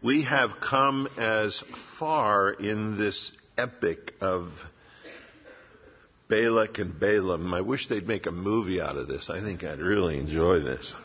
We have come as far in this epic of Balak and Balaam. I wish they'd make a movie out of this. I think I'd really enjoy this.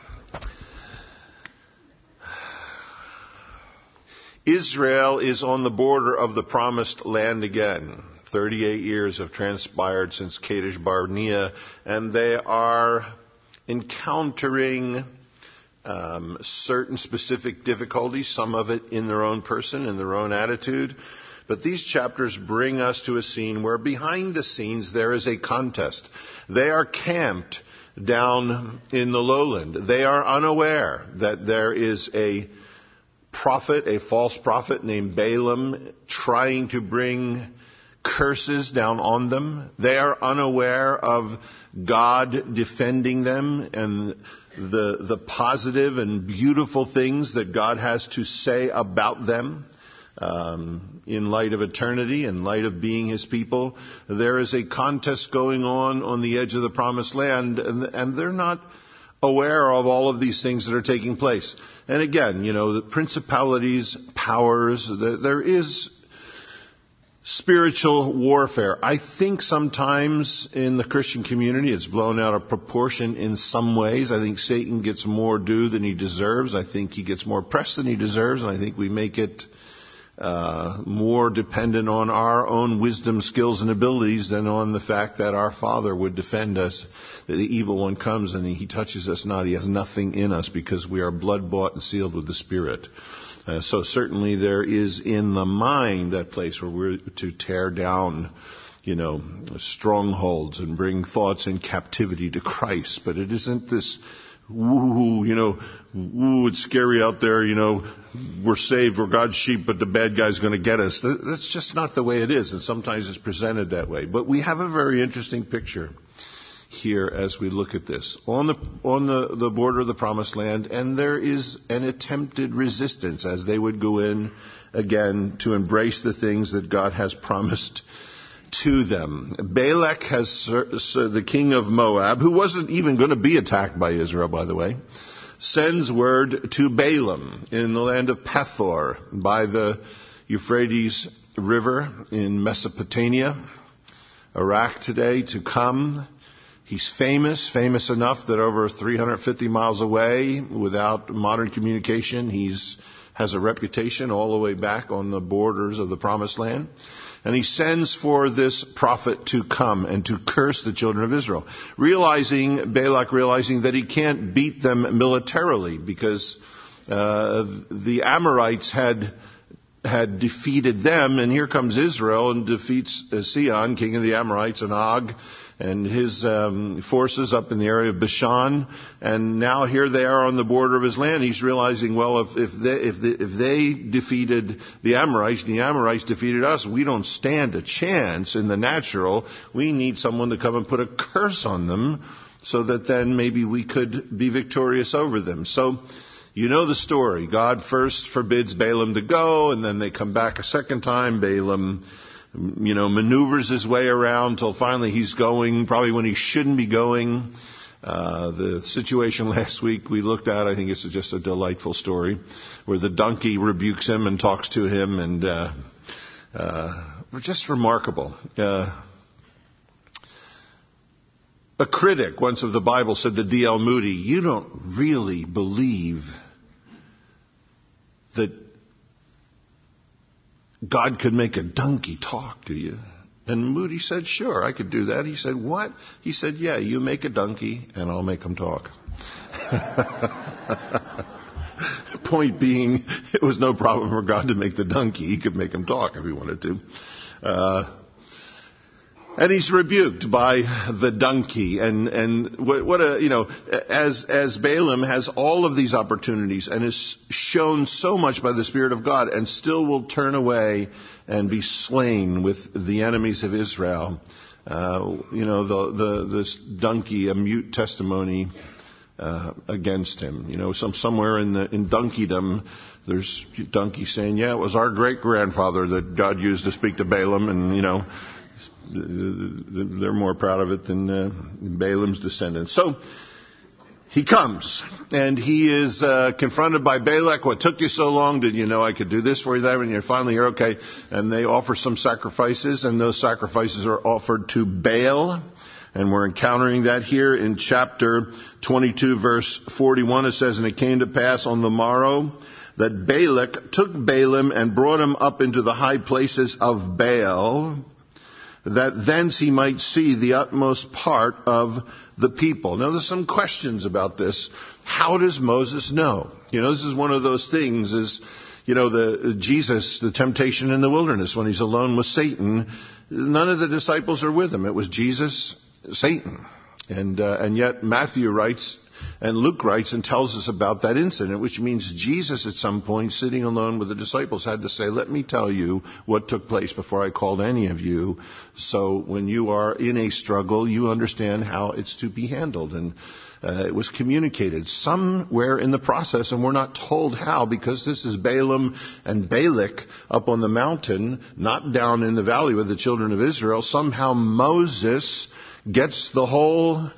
Israel is on the border of the promised land again. 38 years have transpired since Kadesh Barnea, and they are encountering certain specific difficulties, some of it in their own person, in their own attitude. But these chapters bring us to a scene where behind the scenes there is a contest. They are camped down in the lowland. They are unaware that there is a prophet, a false prophet named Balaam, trying to bring curses down on them. They are unaware of God defending them and the positive and beautiful things that God has to say about them. In light of eternity, in light of being His people, there is a contest going on the edge of the promised land, and they're not aware of all of these things that are taking place. And again, the principalities, powers, there is spiritual warfare. I think sometimes in the Christian community it's blown out of proportion in some ways. I think Satan gets more due than he deserves. I think he gets more press than he deserves, and I think we make it more dependent on our own wisdom, skills, and abilities than on the fact that our Father would defend us, that the evil one comes and he touches us not. He has nothing in us because we are blood-bought and sealed with the Spirit. So certainly there is in the mind that place where we're to tear down, strongholds and bring thoughts in captivity to Christ. But it isn't this it's scary out there, we're saved, we're God's sheep, but the bad guy's going to get us. That's just not the way it is, and sometimes it's presented that way. But we have a very interesting picture here as we look at this. On the border of the promised land, and there is an attempted resistance as they would go in again to embrace the things that God has promised to them. Balak the king of Moab, who wasn't even going to be attacked by Israel, by the way, sends word to Balaam in the land of Pethor by the Euphrates River in Mesopotamia, Iraq today, to come. He's famous enough that over 350 miles away, without modern communication, has a reputation all the way back on the borders of the promised land. And he sends for this prophet to come and to curse the children of Israel. Balak realizing that he can't beat them militarily because the Amorites had defeated them, and here comes Israel and defeats Sihon, king of the Amorites, and Og and his forces up in the area of Bashan, and now here they are on the border of his land. He's realizing, well, if they defeated the Amorites, and the Amorites defeated us, we don't stand a chance in the natural. We need someone to come and put a curse on them, so that then maybe we could be victorious over them. So, the story. God first forbids Balaam to go, and then they come back a second time. Balaam maneuvers his way around till finally he's going, probably when he shouldn't be going. The situation last week we looked at, I think it's just a delightful story, where the donkey rebukes him and talks to him, and just remarkable. A critic once of the Bible said to D.L. Moody, "You don't really believe that God could make a donkey talk, do you?" And Moody said, "Sure, I could do that." He said, "What?" He said, "Yeah, you make a donkey and I'll make him talk." Point being, it was no problem for God to make the donkey. He could make him talk if he wanted to. And he's rebuked by the donkey, and as Balaam has all of these opportunities and is shown so much by the Spirit of God, and still will turn away and be slain with the enemies of Israel. This donkey, a mute testimony against him. Somewhere in donkeydom, there's donkey saying, "Yeah, it was our great grandfather that God used to speak to Balaam," and they're more proud of it than Balaam's descendants. So he comes, and he is confronted by Balak. What took you so long? Did you know I could do this for you, that? And you're finally here, okay. And they offer some sacrifices, and those sacrifices are offered to Baal. And we're encountering that here in chapter 22, verse 41. It says, "And it came to pass on the morrow that Balak took Balaam and brought him up into the high places of Baal, that thence he might see the utmost part of the people." Now, there's some questions about this. How does Moses know? This is one of those things is, Jesus, the temptation in the wilderness when he's alone with Satan. None of the disciples are with him. It was Jesus, Satan. And yet Matthew writes and Luke writes and tells us about that incident, which means Jesus at some point sitting alone with the disciples had to say, "Let me tell you what took place before I called any of you. So when you are in a struggle, you understand how it's to be handled." And it was communicated somewhere in the process, and we're not told how, because this is Balaam and Balak up on the mountain, not down in the valley with the children of Israel. Somehow Moses gets the whole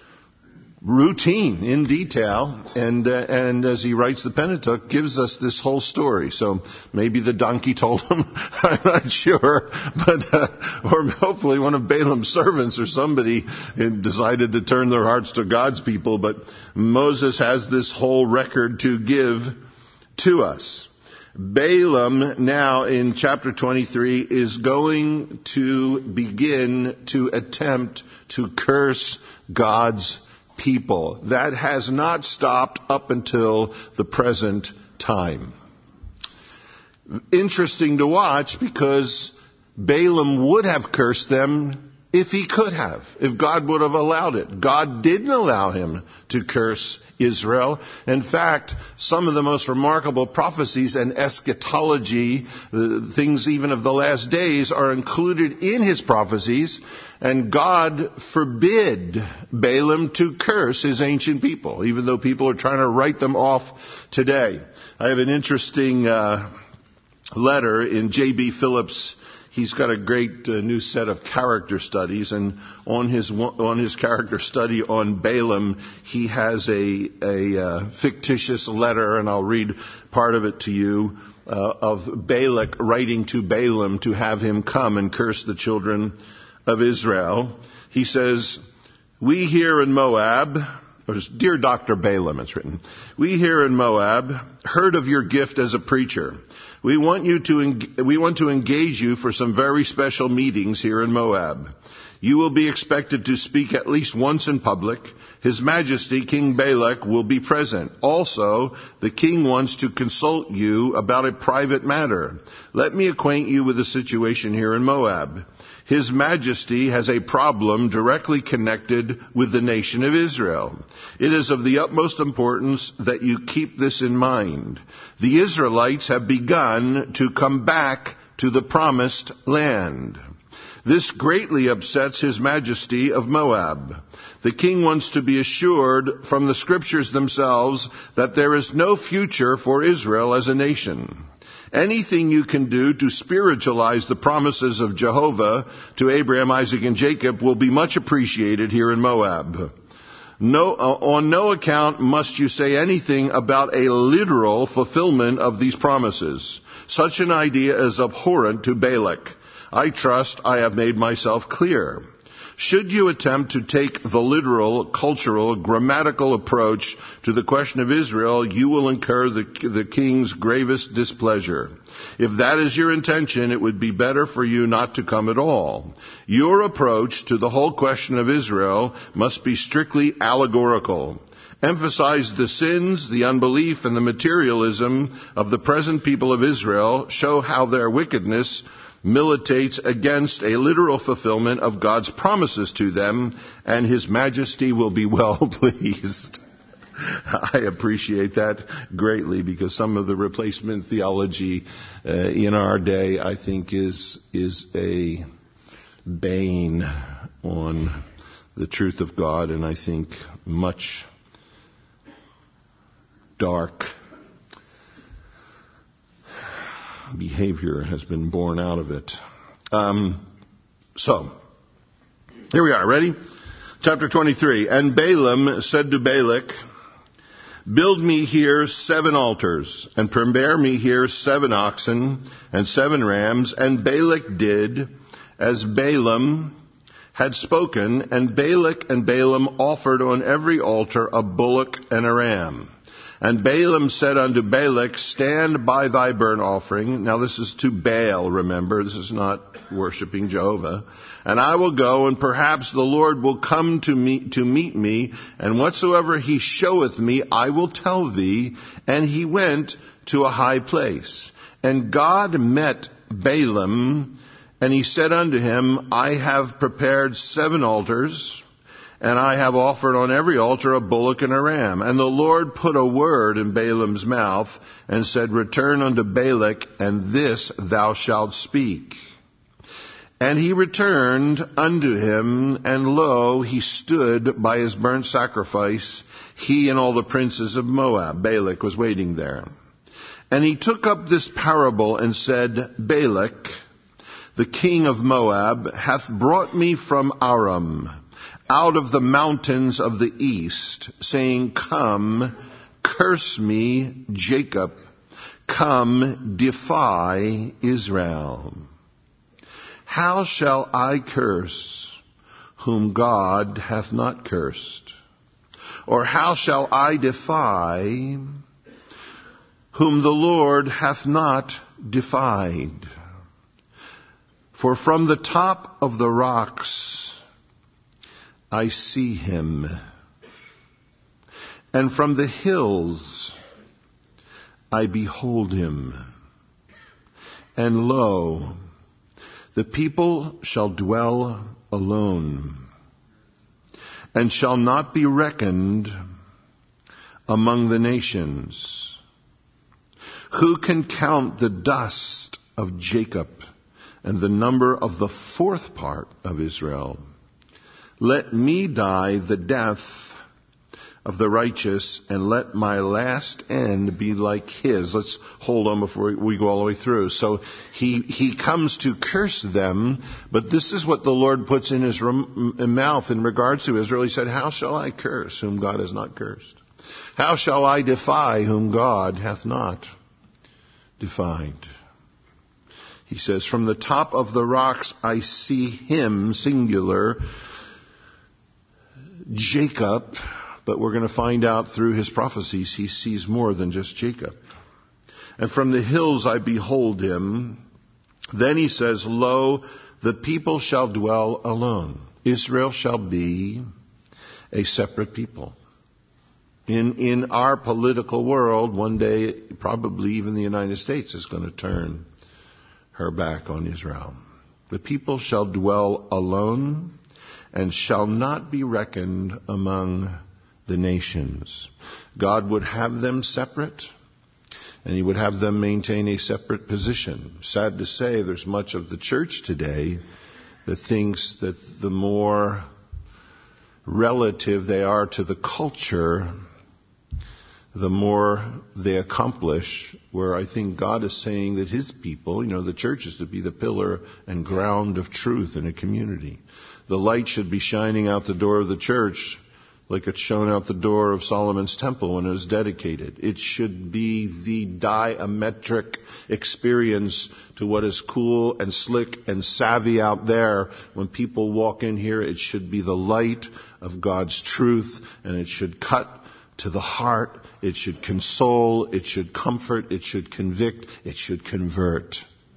routine in detail, and as he writes the Pentateuch, gives us this whole story. So maybe the donkey told him, I'm not sure, but or hopefully one of Balaam's servants or somebody decided to turn their hearts to God's people. But Moses has this whole record to give to us. Balaam now in chapter 23 is going to begin to attempt to curse God's people. That has not stopped up until the present time. Interesting to watch, because Balaam would have cursed them if he could have, if God would have allowed it. God didn't allow him to curse Israel. In fact, some of the most remarkable prophecies and eschatology, things even of the last days, are included in his prophecies. And God forbid Balaam to curse his ancient people, even though people are trying to write them off today. I have an interesting letter in J.B. Phillips. He's got a great new set of character studies, and on his character study on Balaam, he has a fictitious letter, and I'll read part of it to you, of Balak writing to Balaam to have him come and curse the children of Israel. He says, "We here in Moab," or "Dear Dr. Balaam," it's written, "we here in Moab heard of your gift as a preacher. We want to engage you for some very special meetings here in Moab. You will be expected to speak at least once in public. His Majesty, King Balak, will be present. Also, the king wants to consult you about a private matter. Let me acquaint you with the situation here in Moab. His Majesty has a problem directly connected with the nation of Israel. It is of the utmost importance that you keep this in mind. The Israelites have begun to come back to the promised land. This greatly upsets His Majesty of Moab. The king wants to be assured from the scriptures themselves that there is no future for Israel as a nation. Anything you can do to spiritualize the promises of Jehovah to Abraham, Isaac, and Jacob will be much appreciated here in Moab. On no account must you say anything about a literal fulfillment of these promises. Such an idea is abhorrent to Balak. I trust I have made myself clear. Should you attempt to take the literal, cultural, grammatical approach to the question of Israel, you will incur the king's gravest displeasure. If that is your intention, it would be better for you not to come at all. Your approach to the whole question of Israel must be strictly allegorical. Emphasize the sins, the unbelief, and the materialism of the present people of Israel. Show how their wickedness militates against a literal fulfillment of God's promises to them, and His Majesty will be well pleased. I appreciate that greatly, because some of the replacement theology in our day, I think, is a bane on the truth of God, and I think much dark behavior has been born out of it. So, here we are. Ready? Chapter 23. And Balaam said to Balak, build me here 7 altars, and prepare me here 7 oxen and 7 rams. And Balak did as Balaam had spoken, and Balak and Balaam offered on every altar a bullock and a ram. And Balaam said unto Balak, stand by thy burnt offering. Now this is to Baal, remember, this is not worshiping Jehovah. And I will go, and perhaps the Lord will come to meet me, and whatsoever he showeth me, I will tell thee. And he went to a high place. And God met Balaam, and he said unto him, I have prepared 7 altars, and I have offered on every altar a bullock and a ram. And the Lord put a word in Balaam's mouth, and said, return unto Balak, and this thou shalt speak. And he returned unto him, and lo, he stood by his burnt sacrifice, he and all the princes of Moab. Balak was waiting there. And he took up this parable and said, Balak, the king of Moab, hath brought me from Aram, out of the mountains of the east, saying, come, curse me, Jacob, come, defy Israel. How shall I curse whom God hath not cursed? Or how shall I defy whom the Lord hath not defied? For from the top of the rocks I see him, and from the hills I behold him. And lo, the people shall dwell alone, and shall not be reckoned among the nations. Who can count the dust of Jacob, and the number of the 4th part of Israel? Let me die the death of the righteous, and let my last end be like his. Let's hold on before we go all the way through. So he comes to curse them, but this is what the Lord puts in his mouth in regards to Israel. He said, how shall I curse whom God has not cursed? How shall I defy whom God hath not defied? He says, from the top of the rocks I see him, singular, Jacob, but we're going to find out through his prophecies he sees more than just Jacob. And from the hills I behold him. Then he says, lo, the people shall dwell alone. Israel shall be a separate people. In our political world, one day, probably even the United States is going to turn her back on Israel. The people shall dwell alone, and shall not be reckoned among the nations. God would have them separate, and he would have them maintain a separate position. Sad to say, there's much of the church today that thinks that the more relative they are to the culture, the more they accomplish, where I think God is saying that his people, the church is to be the pillar and ground of truth in a community. The light should be shining out the door of the church like it shone out the door of Solomon's temple when it was dedicated. It should be the diametric experience to what is cool and slick and savvy out there. When people walk in here, it should be the light of God's truth, and it should cut to the heart. It should console. It should comfort. It should convict. It should convert.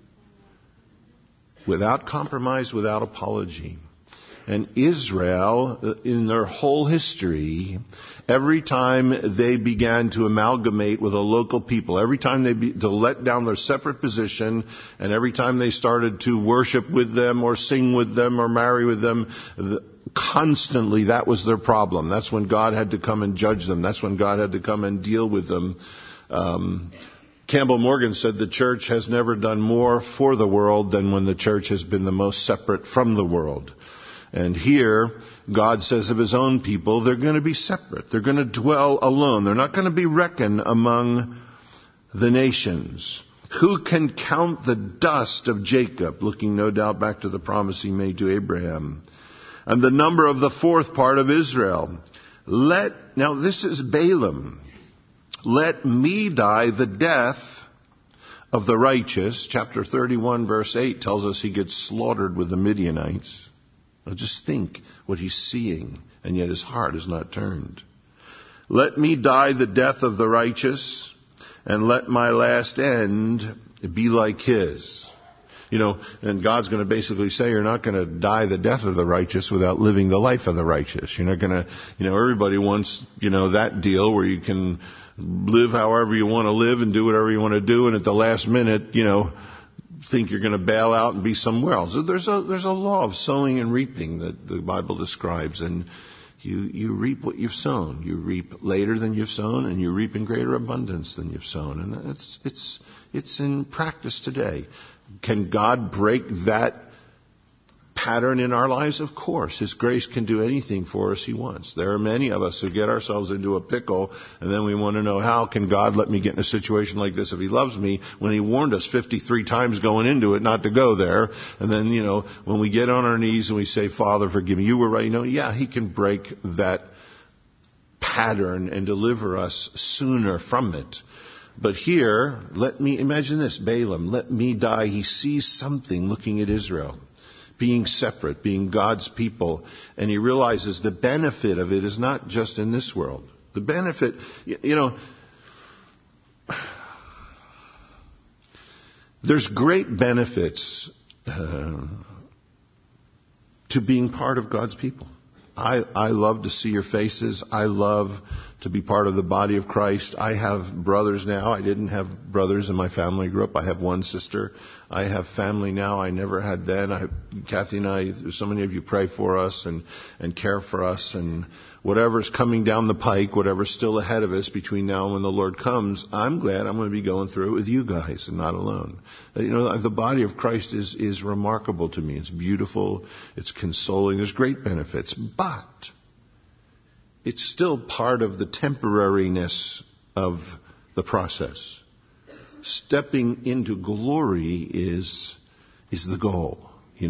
Without compromise, without apology. And Israel, in their whole history, every time they began to amalgamate with a local people, every time to let down their separate position, and every time they started to worship with them or sing with them or marry with them, constantly that was their problem. That's when God had to come and judge them. That's when God had to come and deal with them. Campbell Morgan said the church has never done more for the world than when the church has been the most separate from the world. And here, God says of his own people, they're going to be separate. They're going to dwell alone. They're not going to be reckoned among the nations. Who can count the dust of Jacob? Looking no doubt back to the promise he made to Abraham. and the number of the fourth part of Israel. Now this is Balaam. Let me die the death of the righteous. Chapter 31 verse 8 tells us he gets slaughtered with the Midianites. Now just think what he's seeing, and yet his heart is not turned. Let me die the death of the righteous, and let my last end be like his. And God's going to basically say you're not going to die the death of the righteous without living the life of the righteous. You're not going to, everybody wants, that deal where you can live however you want to live and do whatever you want to do, and at the last minute, think you're going to bail out and be somewhere else. There's a law of sowing and reaping that the Bible describes, and you reap what you've sown. You reap later than you've sown, and you reap in greater abundance than you've sown. And it's in practice today. Can God break that pattern in our lives? Of course. His grace can do anything for us He wants. There are many of us who get ourselves into a pickle, and then we want to know, how can God let me get in a situation like this if He loves me, when He warned us 53 times going into it not to go there. And then, when we get on our knees and we say, Father, forgive me, you were right. He can break that pattern and deliver us sooner from it. But here, let me imagine this, Balaam, let me die. He sees something looking at Israel, being separate, being God's people, and he realizes the benefit of it is not just in this world. The benefit, there's great benefits to being part of God's people. I love to see your faces. I love to be part of the body of Christ. I have brothers now. I didn't have brothers in my family. I grew up. I have one sister. I have family now. I never had then. Kathy and I, so many of you pray for us and care for us, and whatever's coming down the pike, whatever's still ahead of us between now and when the Lord comes, I'm glad I'm going to be going through it with you guys and not alone. The body of Christ is remarkable to me. It's beautiful. It's consoling. There's great benefits, but it's still part of the temporariness of the process. Stepping into glory is the goal.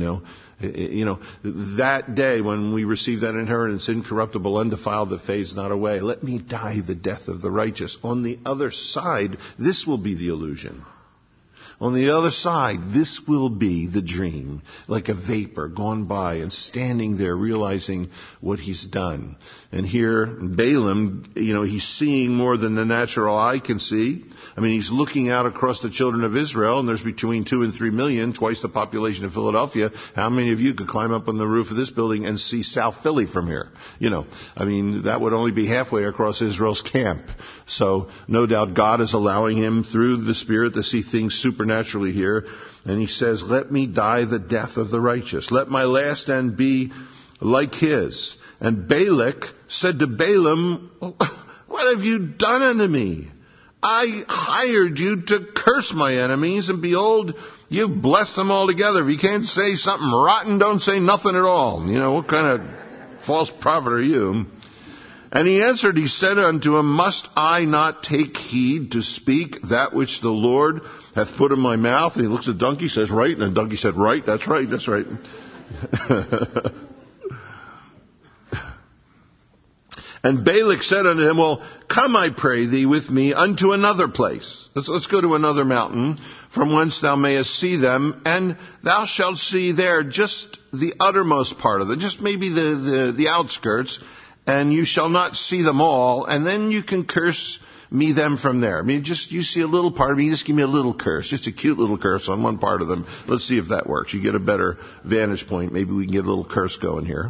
That day when we receive that inheritance, incorruptible, undefiled, that fades not away. Let me die the death of the righteous. On the other side, this will be the illusion. On the other side, this will be the dream, like a vapor gone by and standing there realizing what he's done. And here, Balaam, he's seeing more than the natural eye can see. He's looking out across the children of Israel, and there's between 2 and 3 million, twice the population of Philadelphia. How many of you could climb up on the roof of this building and see South Philly from here? That would only be halfway across Israel's camp. So, no doubt God is allowing him through the Spirit to see things supernaturally here. And he says, let me die the death of the righteous. Let my last end be like his. And Balak said to Balaam, what have you done unto me? I hired you to curse my enemies, and behold, you've blessed them all together. If you can't say something rotten, don't say nothing at all. What kind of false prophet are you? And he answered, he said unto him, must I not take heed to speak that which the Lord hath put in my mouth? And he looks at the donkey, says, right. And the donkey said, right, that's right, that's right. And Balak said unto him, well, come, I pray thee, with me unto another place. Let's go to another mountain, from whence thou mayest see them, and thou shalt see there just the uttermost part of it, just maybe the outskirts, and you shall not see them all, and then you can curse me them from there. Just you see a little part of me, just give me a little curse, just a cute little curse on one part of them. Let's see if that works. You get a better vantage point. Maybe we can get a little curse going here.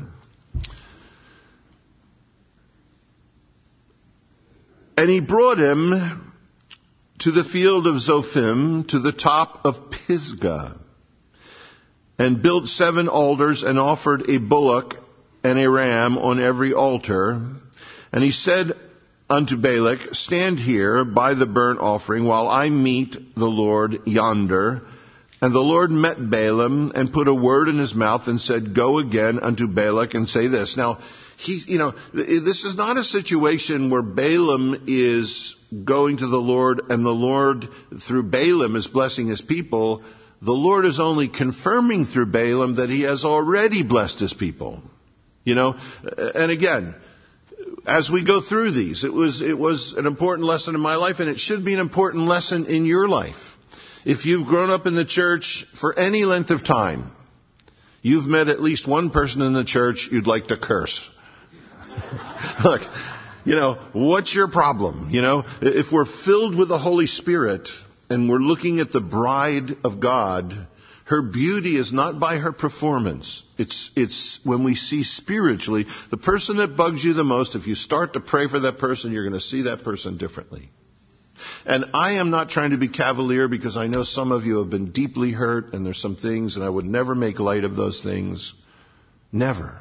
And he brought him to the field of Zophim, to the top of Pisgah, and built 7 altars, and offered a bullock and a ram on every altar. And he said unto Balak, stand here by the burnt offering while I meet the Lord yonder. And the Lord met Balaam and put a word in his mouth and said, go again unto Balak and say this. Now, this is not a situation where Balaam is going to the Lord and the Lord through Balaam is blessing his people. The Lord is only confirming through Balaam that he has already blessed his people. You know, and again, as we go through these, it was an important lesson in my life, and it should be an important lesson in your life. If you've grown up in the church for any length of time, you've met at least one person in the church you'd like to curse. Look, you know, what's your problem? You know, if we're filled with the Holy Spirit and we're looking at the bride of God, her beauty is not by her performance. It's when we see spiritually, the person that bugs you the most, if you start to pray for that person, you're going to see that person differently. And I am not trying to be cavalier, because I know some of you have been deeply hurt, and there's some things, and I would never make light of those things. Never.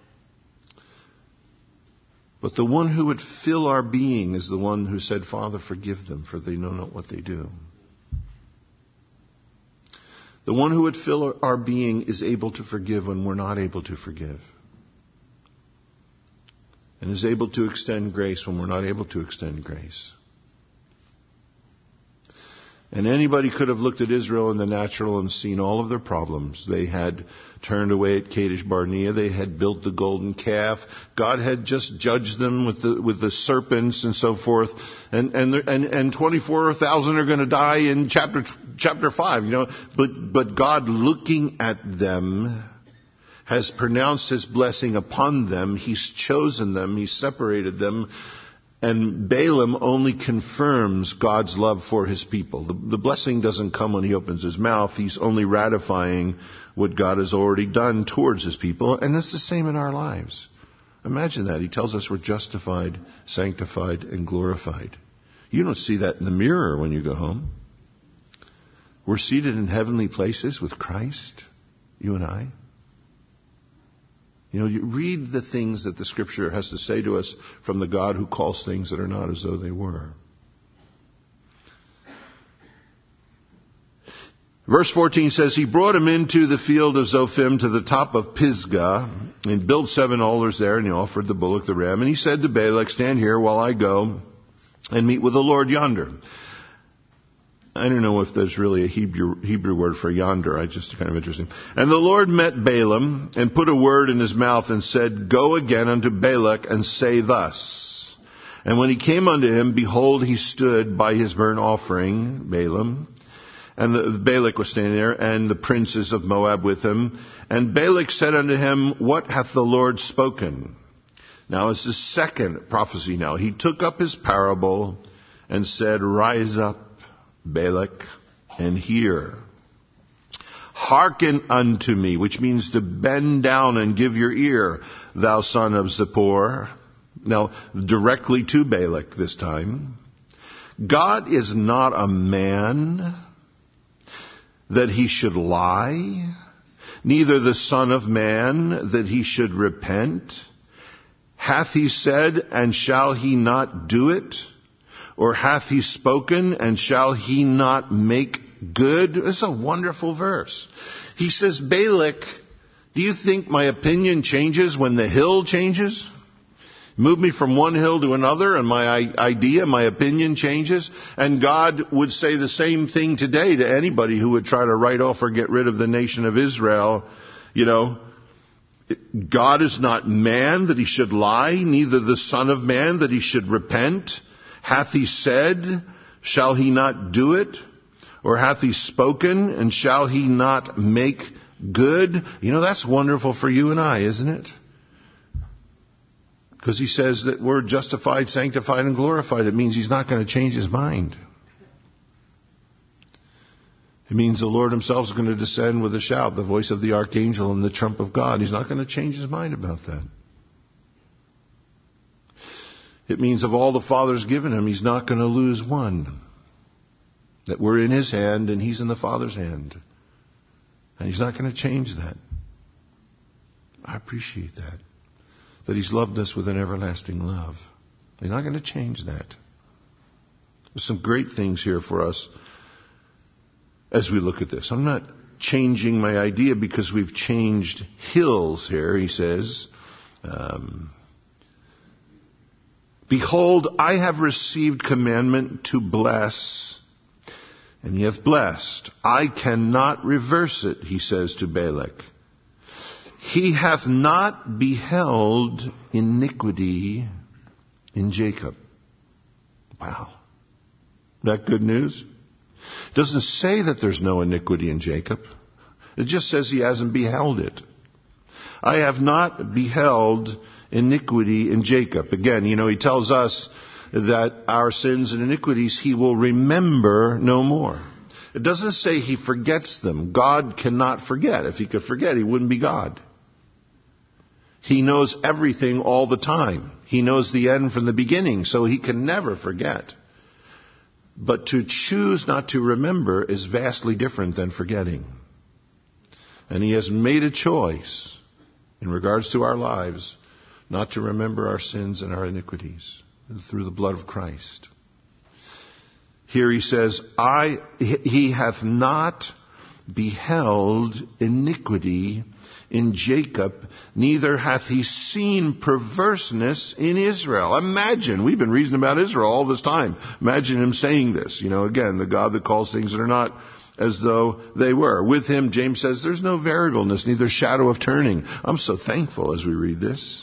But the one who would fill our being is the one who said, Father, forgive them, for they know not what they do. The one who would fill our being is able to forgive when we're not able to forgive. And is able to extend grace when we're not able to extend grace. And anybody could have looked at Israel in the natural and seen all of their problems. They had turned away at Kadesh Barnea. They had built the golden calf. God had just judged them with the serpents and so forth. And 24,000 are going to die in chapter 5. You know, but God, looking at them, has pronounced His blessing upon them. He's chosen them. He's separated them. And Balaam only confirms God's love for His people. The blessing doesn't come when he opens his mouth. He's only ratifying what God has already done towards His people. And that's the same in our lives. Imagine that. He tells us we're justified, sanctified, and glorified. You don't see that in the mirror when you go home. We're seated in heavenly places with Christ, you and I. You know, you read the things that the Scripture has to say to us from the God who calls things that are not as though they were. Verse 14 says, He brought him into the field of Zophim to the top of Pisgah, and built 7 altars there, and he offered the bullock, the ram. And he said to Balak, Stand here while I go and meet with the Lord yonder. I don't know if there's really a Hebrew word for yonder. I just kind of interesting. And the Lord met Balaam and put a word in his mouth and said, Go again unto Balak and say thus. And when he came unto him, behold, he stood by his burnt offering, Balaam. And Balak was standing there, and the princes of Moab with him. And Balak said unto him, What hath the Lord spoken? Now it's the second prophecy now. He took up his parable and said, Rise up, Balak, and hear. Hearken unto me, which means to bend down and give your ear, thou son of Zippor. Now, directly to Balak this time. God is not a man that he should lie, neither the son of man that he should repent. Hath he said, and shall he not do it? Or hath he spoken, and shall he not make good? It's a wonderful verse. He says, Balak, do you think my opinion changes when the hill changes? Move me from one hill to another, and my idea, my opinion changes. And God would say the same thing today to anybody who would try to write off or get rid of the nation of Israel. You know, God is not man that he should lie, neither the son of man that he should repent. Hath he said, shall he not do it? Or hath he spoken, and shall he not make good? You know, that's wonderful for you and I, isn't it? Because he says that we're justified, sanctified, and glorified. It means he's not going to change his mind. It means the Lord himself is going to descend with a shout, the voice of the archangel and the trump of God. He's not going to change his mind about that. It means of all the Father's given him, he's not going to lose one. That we're in his hand and he's in the Father's hand. And he's not going to change that. I appreciate that. That he's loved us with an everlasting love. He's not going to change that. There's some great things here for us as we look at this. I'm not changing my idea because we've changed hills here, he says. Behold, I have received commandment to bless, and he hath blessed. I cannot reverse it, he says to Balak. He hath not beheld iniquity in Jacob. Wow. That good news? It doesn't say that there's no iniquity in Jacob. It just says he hasn't beheld it. I have not beheld iniquity in Jacob. Again, he tells us that our sins and iniquities he will remember no more. It doesn't say he forgets them. God cannot forget. If he could forget, he wouldn't be God. He knows everything all the time. He knows the end from the beginning, so he can never forget. But to choose not to remember is vastly different than forgetting. And he has made a choice in regards to our lives not to remember our sins and our iniquities through the blood of Christ. Here he says, he hath not beheld iniquity in Jacob, neither hath he seen perverseness in Israel. Imagine, we've been reading about Israel all this time. Imagine him saying this. Again, the God that calls things that are not as though they were. With him, James says, there's no variableness, neither shadow of turning. I'm so thankful as we read this.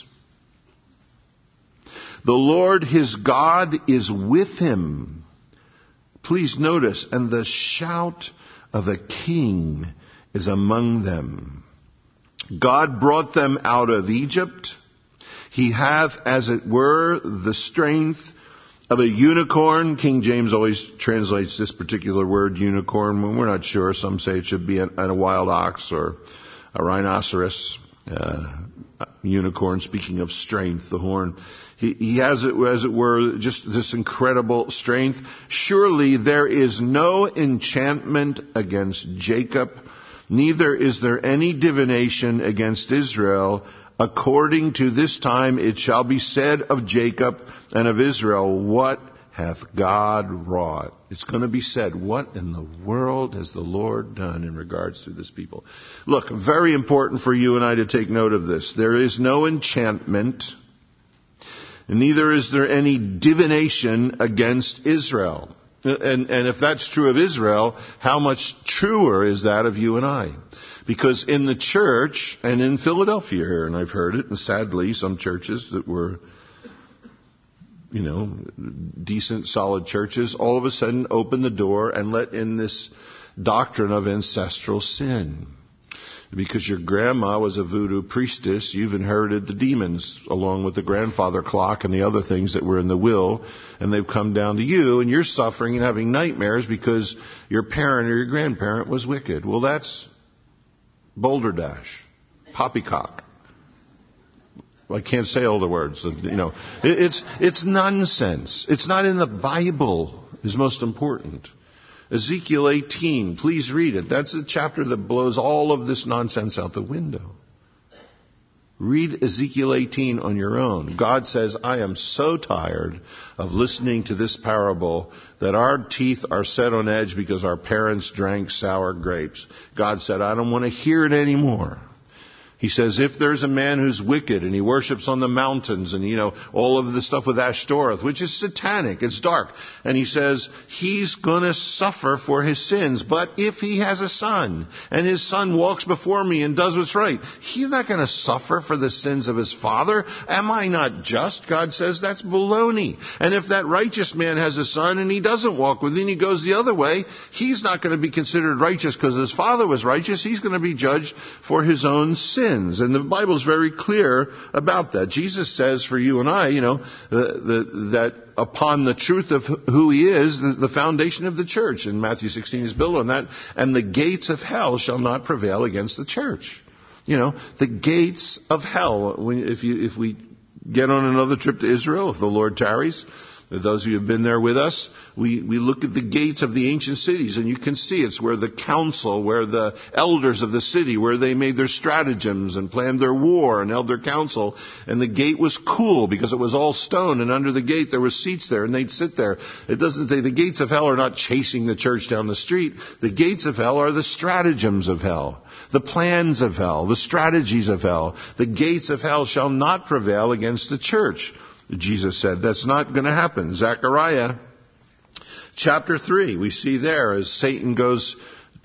The Lord his God is with him. Please notice, and the shout of a king is among them. God brought them out of Egypt. He hath, as it were, the strength of a unicorn. King James always translates this particular word, unicorn, when we're not sure. Some say it should be a wild ox or a rhinoceros. Unicorn, speaking of strength, the horn. He has it, as it were, just this incredible strength. Surely there is no enchantment against Jacob, neither is there any divination against Israel. According to this time it shall be said of Jacob and of Israel, what hath God wrought? It's going to be said, what in the world has the Lord done in regards to this people? Look, very important for you and I to take note of this. There is no enchantment, and neither is there any divination against Israel. And if that's true of Israel, how much truer is that of you and I? Because in the church, and in Philadelphia here, and I've heard it, and sadly some churches that were, decent, solid churches, all of a sudden open the door and let in this doctrine of ancestral sin. Because your grandma was a voodoo priestess, you've inherited the demons along with the grandfather clock and the other things that were in the will, and they've come down to you, and you're suffering and having nightmares because your parent or your grandparent was wicked. Well, that's balderdash, poppycock. I can't say all the words. It's nonsense. It's not in the Bible is most important. Ezekiel 18, please read it. That's the chapter that blows all of this nonsense out the window. Read Ezekiel 18 on your own. God says, I am so tired of listening to this parable that our teeth are set on edge because our parents drank sour grapes. God said, I don't want to hear it anymore. He says, if there's a man who's wicked and he worships on the mountains and, all of the stuff with Ashtoreth, which is satanic, it's dark. And he says, he's going to suffer for his sins. But if he has a son and his son walks before me and does what's right, he's not going to suffer for the sins of his father. Am I not just? God says that's baloney. And if that righteous man has a son and he doesn't walk with me and he goes the other way, he's not going to be considered righteous because his father was righteous. He's going to be judged for his own sin. And the Bible is very clear about that. Jesus says for you and I, that upon the truth of who he is, the foundation of the church in Matthew 16 is built on that. And the gates of hell shall not prevail against the church. The gates of hell. If we get on another trip to Israel, if the Lord tarries, those of you who have been there with us, we look at the gates of the ancient cities, and you can see it's where the council, where the elders of the city, where they made their stratagems and planned their war and held their council. And the gate was cool because it was all stone, and under the gate there were seats there, and they'd sit there. It doesn't say the gates of hell are not chasing the church down the street. The gates of hell are the stratagems of hell, the plans of hell, the strategies of hell. The gates of hell shall not prevail against the church. Jesus said that's not going to happen. Zechariah chapter 3, we see there as Satan goes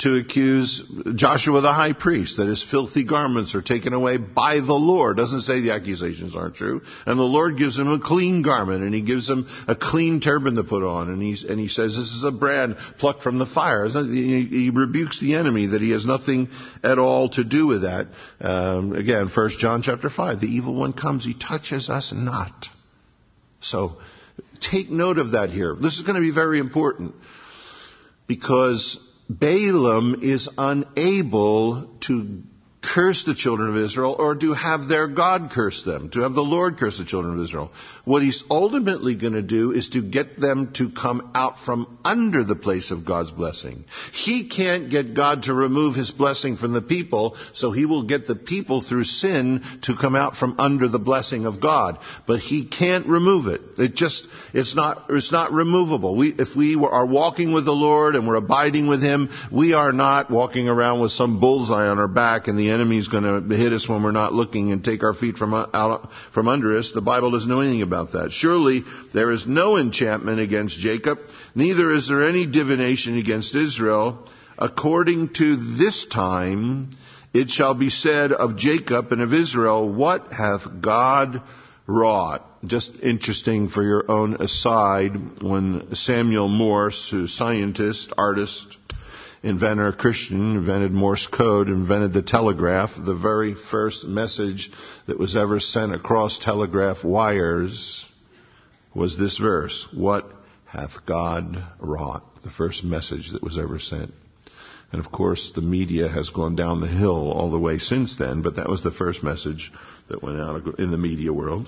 to accuse Joshua the high priest that his filthy garments are taken away by the Lord. Doesn't say the accusations aren't true. And the Lord gives him a clean garment, and he gives him a clean turban to put on. And he says, this is a brand plucked from the fire. He rebukes the enemy that he has nothing at all to do with that. Again, 1 John chapter 5, the evil one comes, he touches us not. So take note of that here. This is going to be very important, because Balaam is unable to curse the children of Israel or to have their God curse them, to have the Lord curse the children of Israel. What he's ultimately going to do is to get them to come out from under the place of God's blessing. He can't get God to remove his blessing from the people, so he will get the people through sin to come out from under the blessing of God. But he can't remove it. It's not removable. If we are walking with the Lord and we're abiding with him, we are not walking around with some bullseye on our back and the enemy's going to hit us when we're not looking and take our feet from under us. The Bible doesn't know anything about that. Surely there is no enchantment against Jacob, neither is there any divination against Israel. According to this time, it shall be said of Jacob and of Israel, what hath God wrought? Just interesting for your own aside, when Samuel Morse, who's scientist, artist, inventor, Christian, invented Morse code, invented the telegraph, the very first message that was ever sent across telegraph wires was this verse, what hath God wrought? The first message that was ever sent. And of course, the media has gone down the hill all the way since then, but that was the first message that went out in the media world.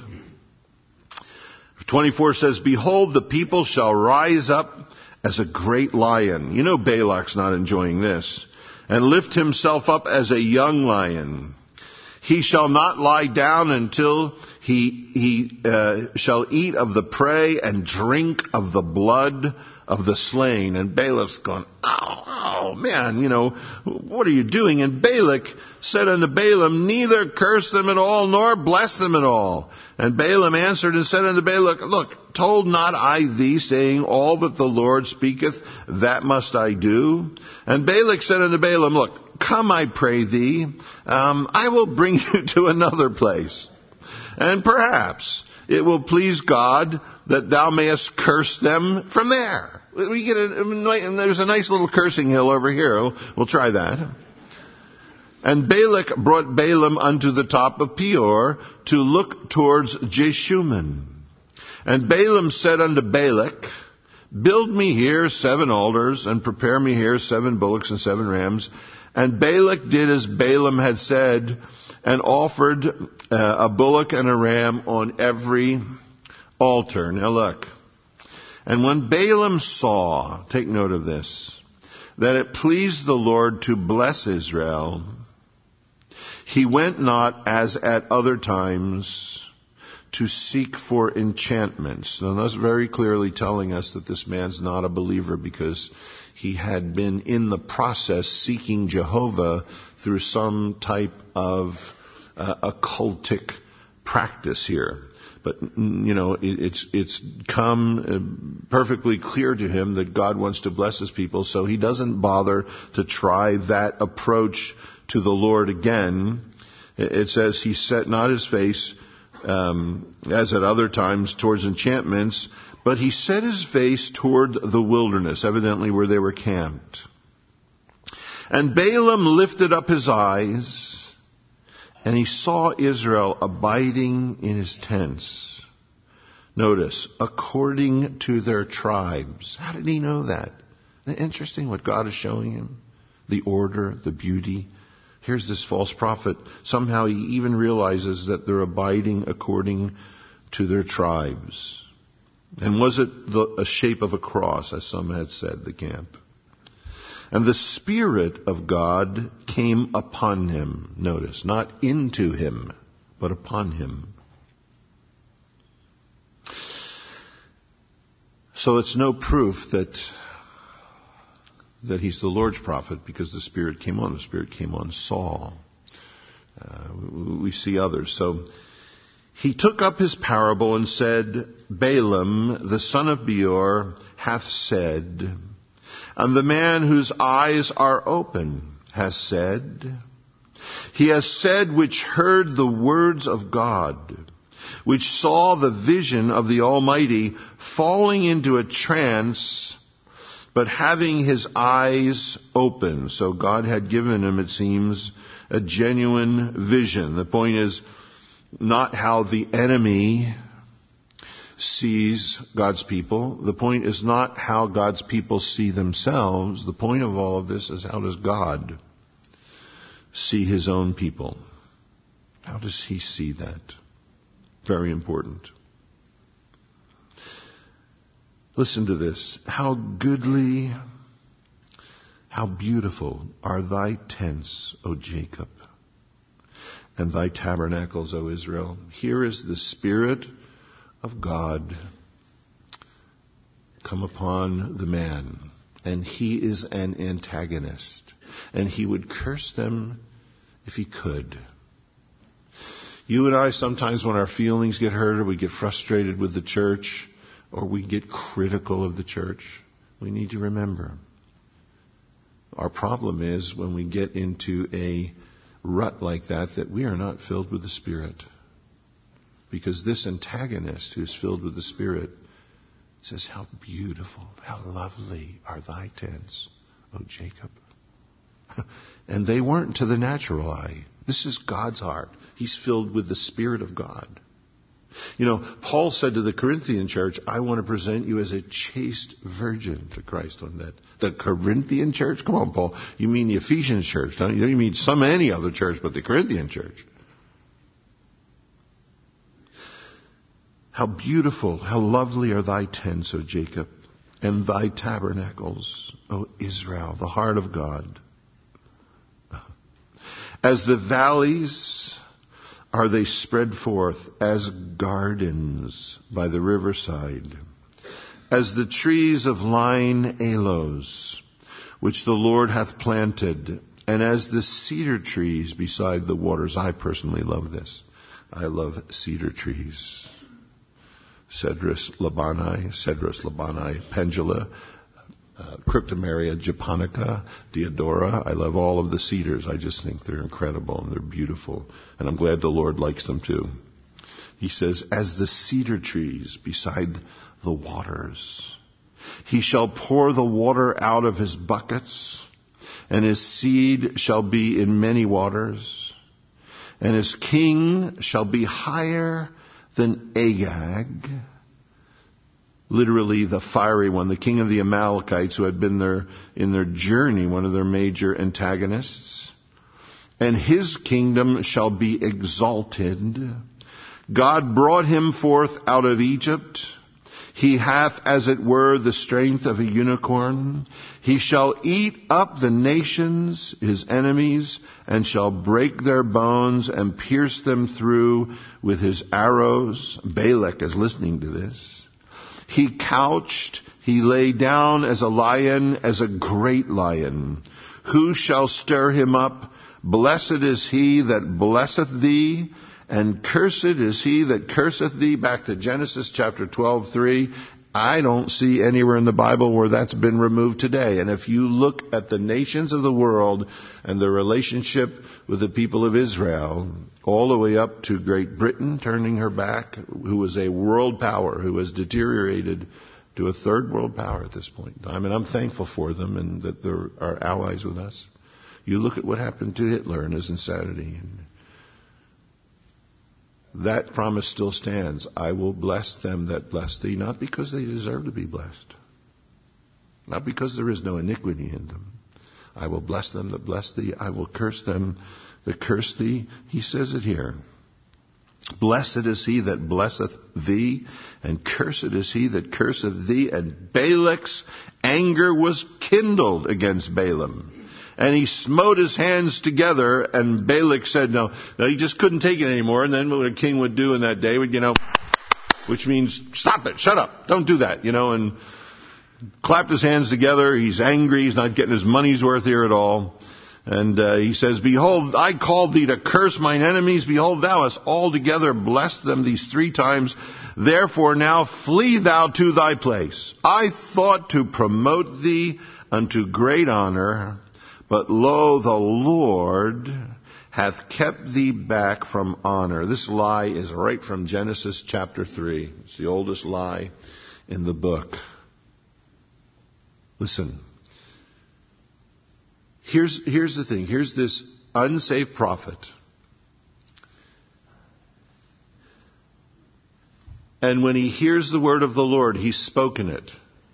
24 says, behold, the people shall rise up as a great lion. You know Balak's not enjoying this. And lift himself up as a young lion. He shall not lie down until he shall eat of the prey and drink of the blood of the slain. And Balak's gone, oh man, what are you doing? And Balak said unto Balaam, neither curse them at all, nor bless them at all. And Balaam answered and said unto Balak, look, told not I thee, saying, all that the Lord speaketh, that must I do? And Balak said unto Balaam, look, come, I pray thee, I will bring you to another place. And perhaps it will please God that thou mayest curse them from there. There's a nice little cursing hill over here. We'll try that. And Balak brought Balaam unto the top of Peor to look towards Jeshurun. And Balaam said unto Balak, build me here 7 altars, and prepare me here 7 bullocks and 7 rams. And Balak did as Balaam had said, and offered a bullock and a ram on every altar. Now look. And when Balaam saw, take note of this, that it pleased the Lord to bless Israel, he went not as at other times to seek for enchantments. Now that's very clearly telling us that this man's not a believer, because he had been in the process seeking Jehovah through some type of occultic practice here. But, it's come perfectly clear to him that God wants to bless his people, so he doesn't bother to try that approach to the Lord again. It says he set not his face, as at other times, towards enchantments, but he set his face toward the wilderness, evidently where they were camped. And Balaam lifted up his eyes, and he saw Israel abiding in his tents. Notice, according to their tribes. How did he know that? Isn't it interesting what God is showing him? The order, the beauty. Here's this false prophet. Somehow he even realizes that they're abiding according to their tribes. And was it a shape of a cross, as some had said, the camp? And the Spirit of God came upon him. Notice, not into him, but upon him. So it's no proof that he's the Lord's prophet, because the Spirit came on. The Spirit came on Saul. We see others. So he took up his parable and said, Balaam, the son of Beor, hath said, And the man whose eyes are open has said, he has said which heard the words of God, which saw the vision of the Almighty, falling into a trance, but having his eyes open. So God had given him, it seems, a genuine vision. The point is not how the enemy sees God's people. The point is not how God's people see themselves. The point of all of this is, how does God see his own people? How does he see that? Very important. Listen to this. How goodly, how beautiful are thy tents, O Jacob, and thy tabernacles, O Israel. Here is the Spirit of God come upon the man, and he is an antagonist, and he would curse them if he could. You and I, sometimes when our feelings get hurt, or we get frustrated with the church, or we get critical of the church, we need to remember our problem is when we get into a rut like that we are not filled with the Spirit. Because this antagonist who's filled with the Spirit says, how beautiful, how lovely are thy tents, O Jacob. And they weren't to the natural eye. This is God's heart. He's filled with the Spirit of God. You know, Paul said to the Corinthian church, I want to present you as a chaste virgin to Christ on that. The Corinthian church? Come on, Paul. You mean the Ephesian church, don't you? You mean any other church but the Corinthian church. How beautiful, how lovely are thy tents, O Jacob, and thy tabernacles, O Israel, the heart of God. As the valleys are they spread forth, as gardens by the riverside, as the trees of lign aloes, which the Lord hath planted, and as the cedar trees beside the waters. I personally love this. I love cedar trees. Cedrus labani, pendula, Cryptomeria japonica, Deodora. I love all of the cedars. I just think they're incredible and they're beautiful. And I'm glad the Lord likes them too. He says, as the cedar trees beside the waters, he shall pour the water out of his buckets, and his seed shall be in many waters, and his king shall be higher than Agag, literally the fiery one, the king of the Amalekites, who had been there in their journey, one of their major antagonists. And his kingdom shall be exalted. God brought him forth out of Egypt. He hath, as it were, the strength of a unicorn. He shall eat up the nations, his enemies, and shall break their bones and pierce them through with his arrows. Balak is listening to this. He couched, he lay down as a lion, as a great lion. Who shall stir him up? Blessed is he that blesseth thee, and cursed is he that curseth thee. Back to Genesis chapter 12:3. I don't see anywhere in the Bible where that's been removed today. And if you look at the nations of the world and the relationship with the people of Israel, all the way up to Great Britain turning her back, who was a world power, who has deteriorated to a third world power at this point in time. And I'm thankful for them and that they're our allies with us. You look at what happened to Hitler and his insanity. That promise still stands. I will bless them that bless thee, not because they deserve to be blessed, not because there is no iniquity in them. I will bless them that bless thee. I will curse them that curse thee. He says it here. Blessed is he that blesseth thee, and cursed is he that curseth thee. And Balak's anger was kindled against Balaam. And he smote his hands together, and Balak said, no, he just couldn't take it anymore. And then what a king would do in that day would, which means, stop it, shut up, don't do that, and clapped his hands together. He's angry, he's not getting his money's worth here at all. And he says, behold, I called thee to curse mine enemies. Behold, thou hast altogether blessed them these 3 times. Therefore now flee thou to thy place. I thought to promote thee unto great honor, but lo, the Lord hath kept thee back from honor. This lie is right from Genesis chapter 3. It's the oldest lie in the book. Listen. Here's the thing. Here's this unsaved prophet. And when he hears the word of the Lord, he's spoken it.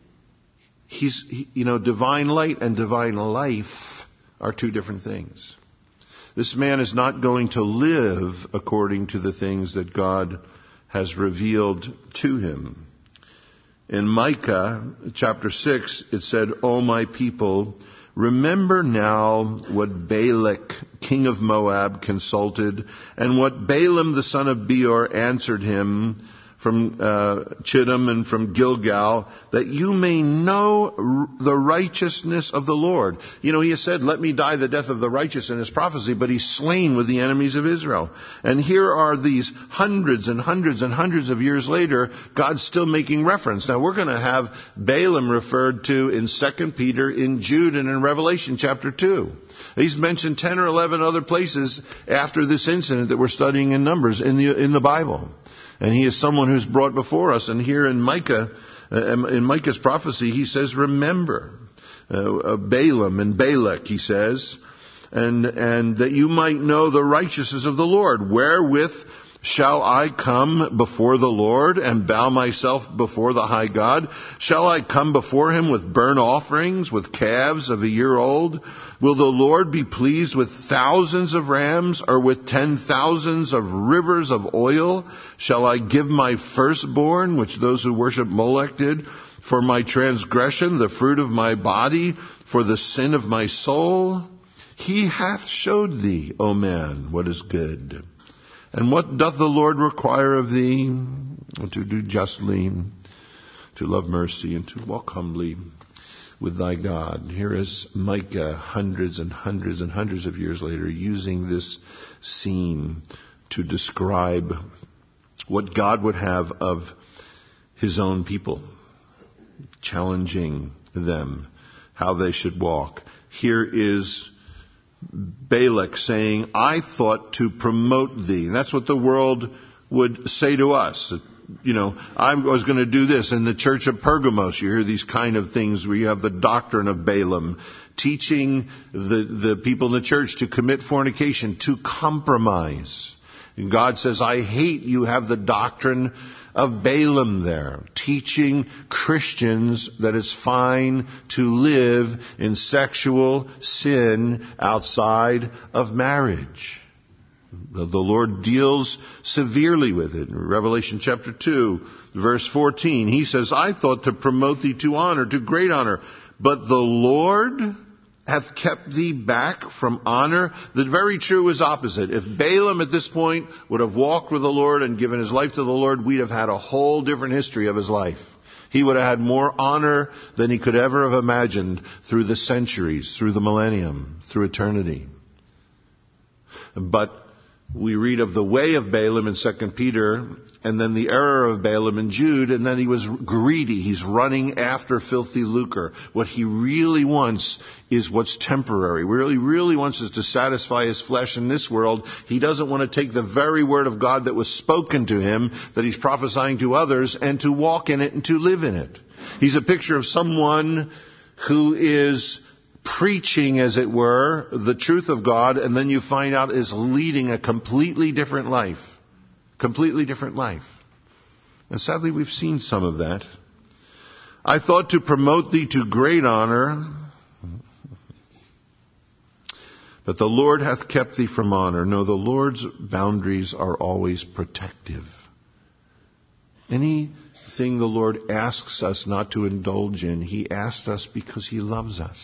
Divine light and divine life are two different things. This man is not going to live according to the things that God has revealed to him. In Micah chapter 6, it said, O my people, remember now what Balak, king of Moab, consulted, and what Balaam the son of Beor answered him from Chittim and from Gilgal, that you may know the righteousness of the Lord. He has said, let me die the death of the righteous in his prophecy, but he's slain with the enemies of Israel. And here are these hundreds and hundreds and hundreds of years later, God's still making reference. Now we're going to have Balaam referred to in 2 Peter, in Jude, and in Revelation chapter 2. He's mentioned 10 or 11 other places after this incident that we're studying in Numbers in the Bible. And he is someone who's brought before us. And here in Micah's prophecy, he says, remember Balaam and Balak, he says, and that you might know the righteousness of the Lord. Wherewith shall I come before the Lord and bow myself before the high God? Shall I come before him with burnt offerings, with calves of a year old? Will the Lord be pleased with thousands of rams, or with 10,000s of rivers of oil? Shall I give my firstborn, which those who worship Molech did, for my transgression, the fruit of my body, for the sin of my soul? He hath showed thee, O man, what is good. And what doth the Lord require of thee? To do justly, to love mercy, and to walk humbly with thy God. Here is Micah hundreds and hundreds and hundreds of years later using this scene to describe what God would have of his own people, challenging them, how they should walk. Here is Balak saying, I thought to promote thee. And that's what the world would say to us. I was going to do this. In the church of Pergamos, you hear these kind of things where you have the doctrine of Balaam, teaching the people in the church to commit fornication, to compromise. And God says, I hate you have the doctrine of Balaam there, teaching Christians that it's fine to live in sexual sin outside of marriage. The Lord deals severely with it. In Revelation chapter 2, verse 14, he says, I thought to promote thee to honor, to great honor, but the Lord hath kept thee back from honor. The very true is opposite. If Balaam at this point would have walked with the Lord and given his life to the Lord, we'd have had a whole different history of his life. He would have had more honor than he could ever have imagined through the centuries, through the millennium, through eternity. But we read of the way of Balaam in 2 Peter, and then the error of Balaam in Jude, and then he was greedy. He's running after filthy lucre. What he really wants is what's temporary. What he really wants is to satisfy his flesh in this world. He doesn't want to take the very word of God that was spoken to him, that he's prophesying to others, and to walk in it and to live in it. He's a picture of someone who is preaching, as it were, the truth of God, and then you find out is leading a completely different life. Completely different life. And sadly, we've seen some of that. I thought to promote thee to great honor, but the Lord hath kept thee from honor. No, the Lord's boundaries are always protective. Anything the Lord asks us not to indulge in, he asks us because he loves us.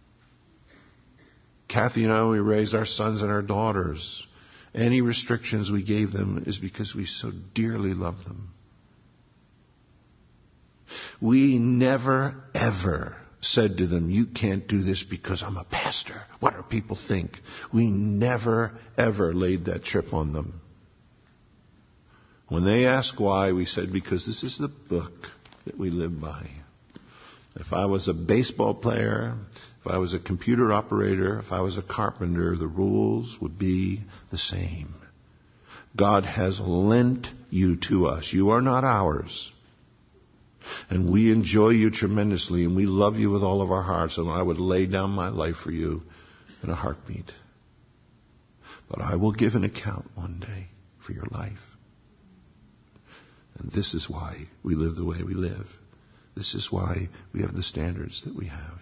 Kathy and I, we raised our sons and our daughters. Any restrictions we gave them is because we so dearly love them. We never, ever said to them, you can't do this because I'm a pastor. What do people think? We never, ever laid that trip on them. When they asked why, we said, because this is the book that we live by. If I was a baseball player, if I was a computer operator, if I was a carpenter, the rules would be the same. God has lent you to us. You are not ours. And we enjoy you tremendously, and we love you with all of our hearts, and I would lay down my life for you in a heartbeat. But I will give an account one day for your life. And this is why we live the way we live. This is why we have the standards that we have.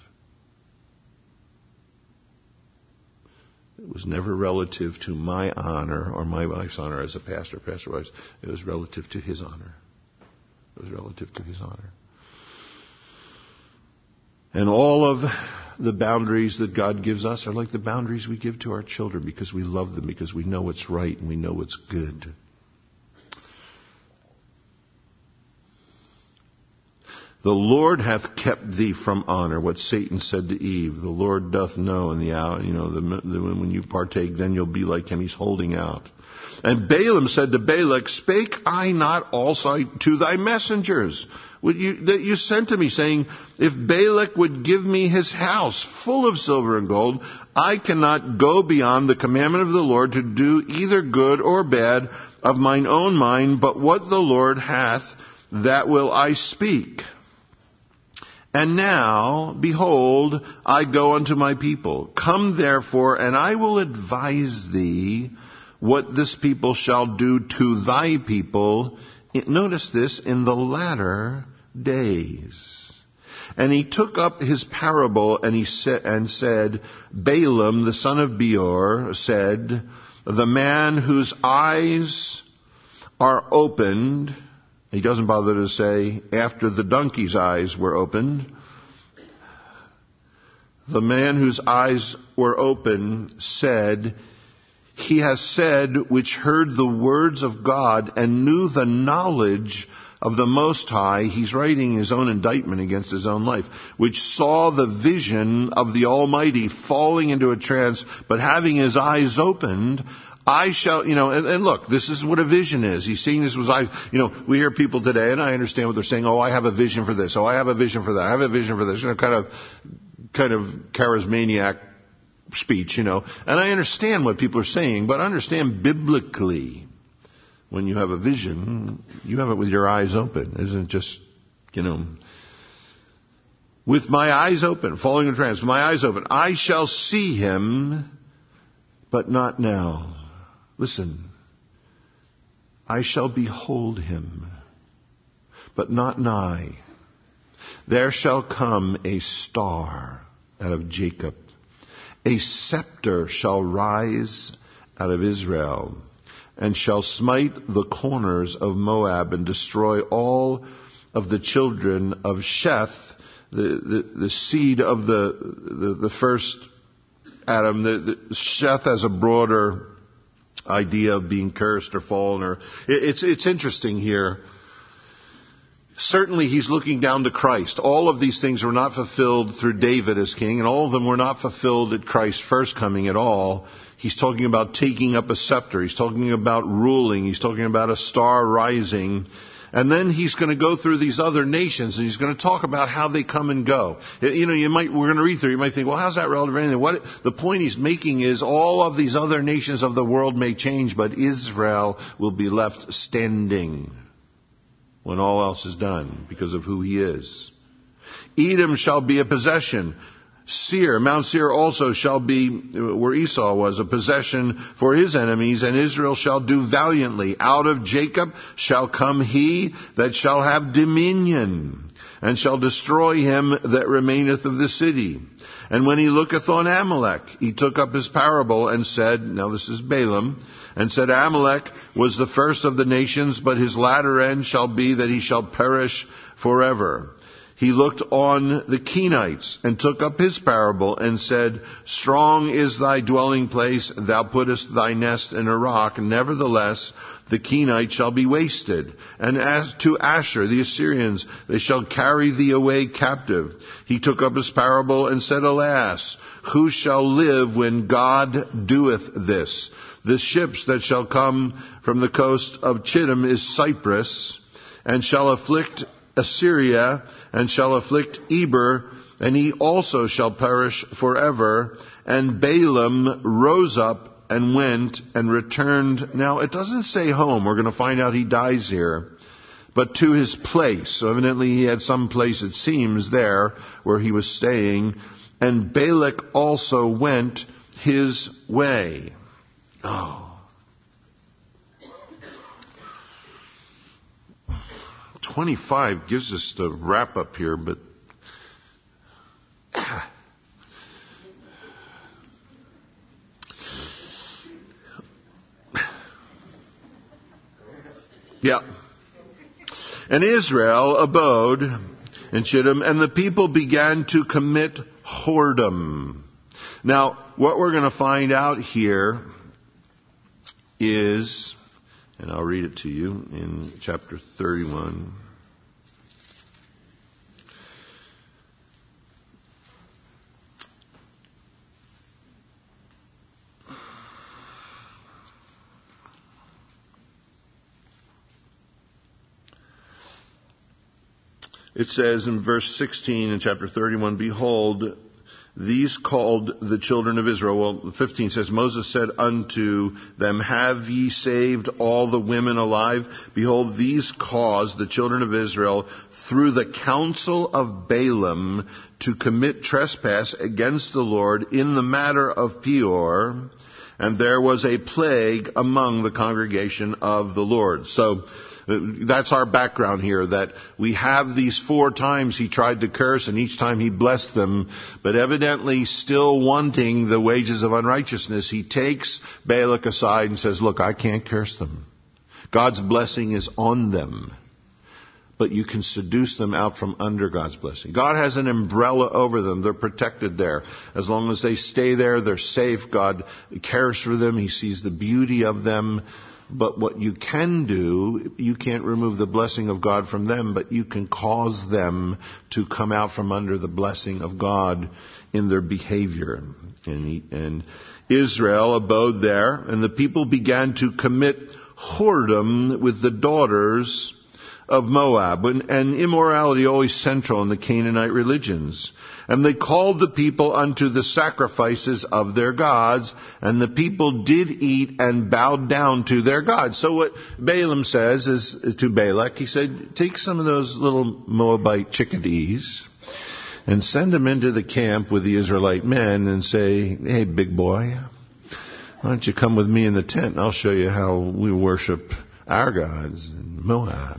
It was never relative to my honor or my wife's honor as a pastor, Pastor Weiss. It was relative to his honor. It was relative to his honor. And all of the boundaries that God gives us are like the boundaries we give to our children because we love them, because we know what's right and we know what's good. The Lord hath kept thee from honor, what Satan said to Eve. The Lord doth know in the hour, when you partake, then you'll be like him. He's holding out. And Balaam said to Balak, spake I not also to thy messengers that you sent to me, saying, if Balak would give me his house full of silver and gold, I cannot go beyond the commandment of the Lord to do either good or bad of mine own mind, but what the Lord hath, that will I speak. And now, behold, I go unto my people. Come therefore, and I will advise thee what this people shall do to thy people. Notice this, in the latter days. And he took up his parable, and he said, Balaam, the son of Beor, said, the man whose eyes are opened. He doesn't bother to say, after the donkey's eyes were opened. The man whose eyes were open said, he has said, which heard the words of God and knew the knowledge of the Most High. He's writing his own indictment against his own life, which saw the vision of the Almighty falling into a trance, but having his eyes opened, I shall, and look, this is what a vision is. He's seeing this was we hear people today, and I understand what they're saying. Oh, I have a vision for this. Oh, I have a vision for that. I have a vision for this. Kind of charismaniac speech, And I understand what people are saying, but understand biblically, when you have a vision, you have it with your eyes open. It isn't just, with my eyes open, falling in trance, with my eyes open, I shall see him, but not now. Listen, I shall behold him, but not nigh. There shall come a star out of Jacob. A scepter shall rise out of Israel, and shall smite the corners of Moab, and destroy all of the children of Sheth, the seed of the first Adam. Sheth has a broader idea of being cursed or fallen. It's interesting here. Certainly he's looking down to Christ. All of these things were not fulfilled through David as king, and all of them were not fulfilled at Christ's first coming at all. He's talking about taking up a scepter. He's talking about ruling. He's talking about a star rising. And then he's going to go through these other nations, and he's going to talk about how they come and go. We're going to read through, you might think, well, how's that relevant to anything? The point he's making is all of these other nations of the world may change, but Israel will be left standing when all else is done because of who he is. Edom shall be a possession. Mount Seir also shall be, where Esau was, a possession for his enemies, and Israel shall do valiantly. Out of Jacob shall come he that shall have dominion, and shall destroy him that remaineth of the city. And when he looketh on Amalek, he took up his parable and said, now this is Balaam, and said, Amalek was the first of the nations, but his latter end shall be that he shall perish forever. He looked on the Kenites and took up his parable and said, strong is thy dwelling place, thou puttest thy nest in a rock. Nevertheless, the Kenites shall be wasted. And as to Asher, the Assyrians, they shall carry thee away captive. He took up his parable and said, alas, who shall live when God doeth this? The ships that shall come from the coast of Chittim is Cyprus, and shall afflict Assyria, and shall afflict Eber, and he also shall perish forever. And Balaam rose up and went and returned. Now, it doesn't say home. We're going to find out he dies here. But to his place. So evidently he had some place, it seems, there where he was staying. And Balak also went his way. Oh. 25 gives us the wrap up here, but yeah. And Israel abode in Shittim, and the people began to commit whoredom. Now, what we're going to find out here is, and I'll read it to you in chapter 31. It says in verse 16 in chapter 31, behold, these called the children of Israel. Well, 15 says, Moses said unto them, have ye saved all the women alive? Behold, these caused the children of Israel through the counsel of Balaam to commit trespass against the Lord in the matter of Peor. And there was a plague among the congregation of the Lord. So, that's our background here, that we have these 4 times he tried to curse and each time he blessed them, but evidently still wanting the wages of unrighteousness, he takes Balak aside and says, look, I can't curse them. God's blessing is on them, but you can seduce them out from under God's blessing. God has an umbrella over them. They're protected there. As long as they stay there, they're safe. God cares for them. He sees the beauty of them. But what you can do, you can't remove the blessing of God from them, but you can cause them to come out from under the blessing of God in their behavior. And Israel abode there, and the people began to commit whoredom with the daughters of Moab, and immorality always central in the Canaanite religions. And they called the people unto the sacrifices of their gods, and the people did eat and bowed down to their gods. So what Balaam says is to Balak, he said, take some of those little Moabite chickadees and send them into the camp with the Israelite men and say, hey, big boy, why don't you come with me in the tent and I'll show you how we worship our gods in Moab.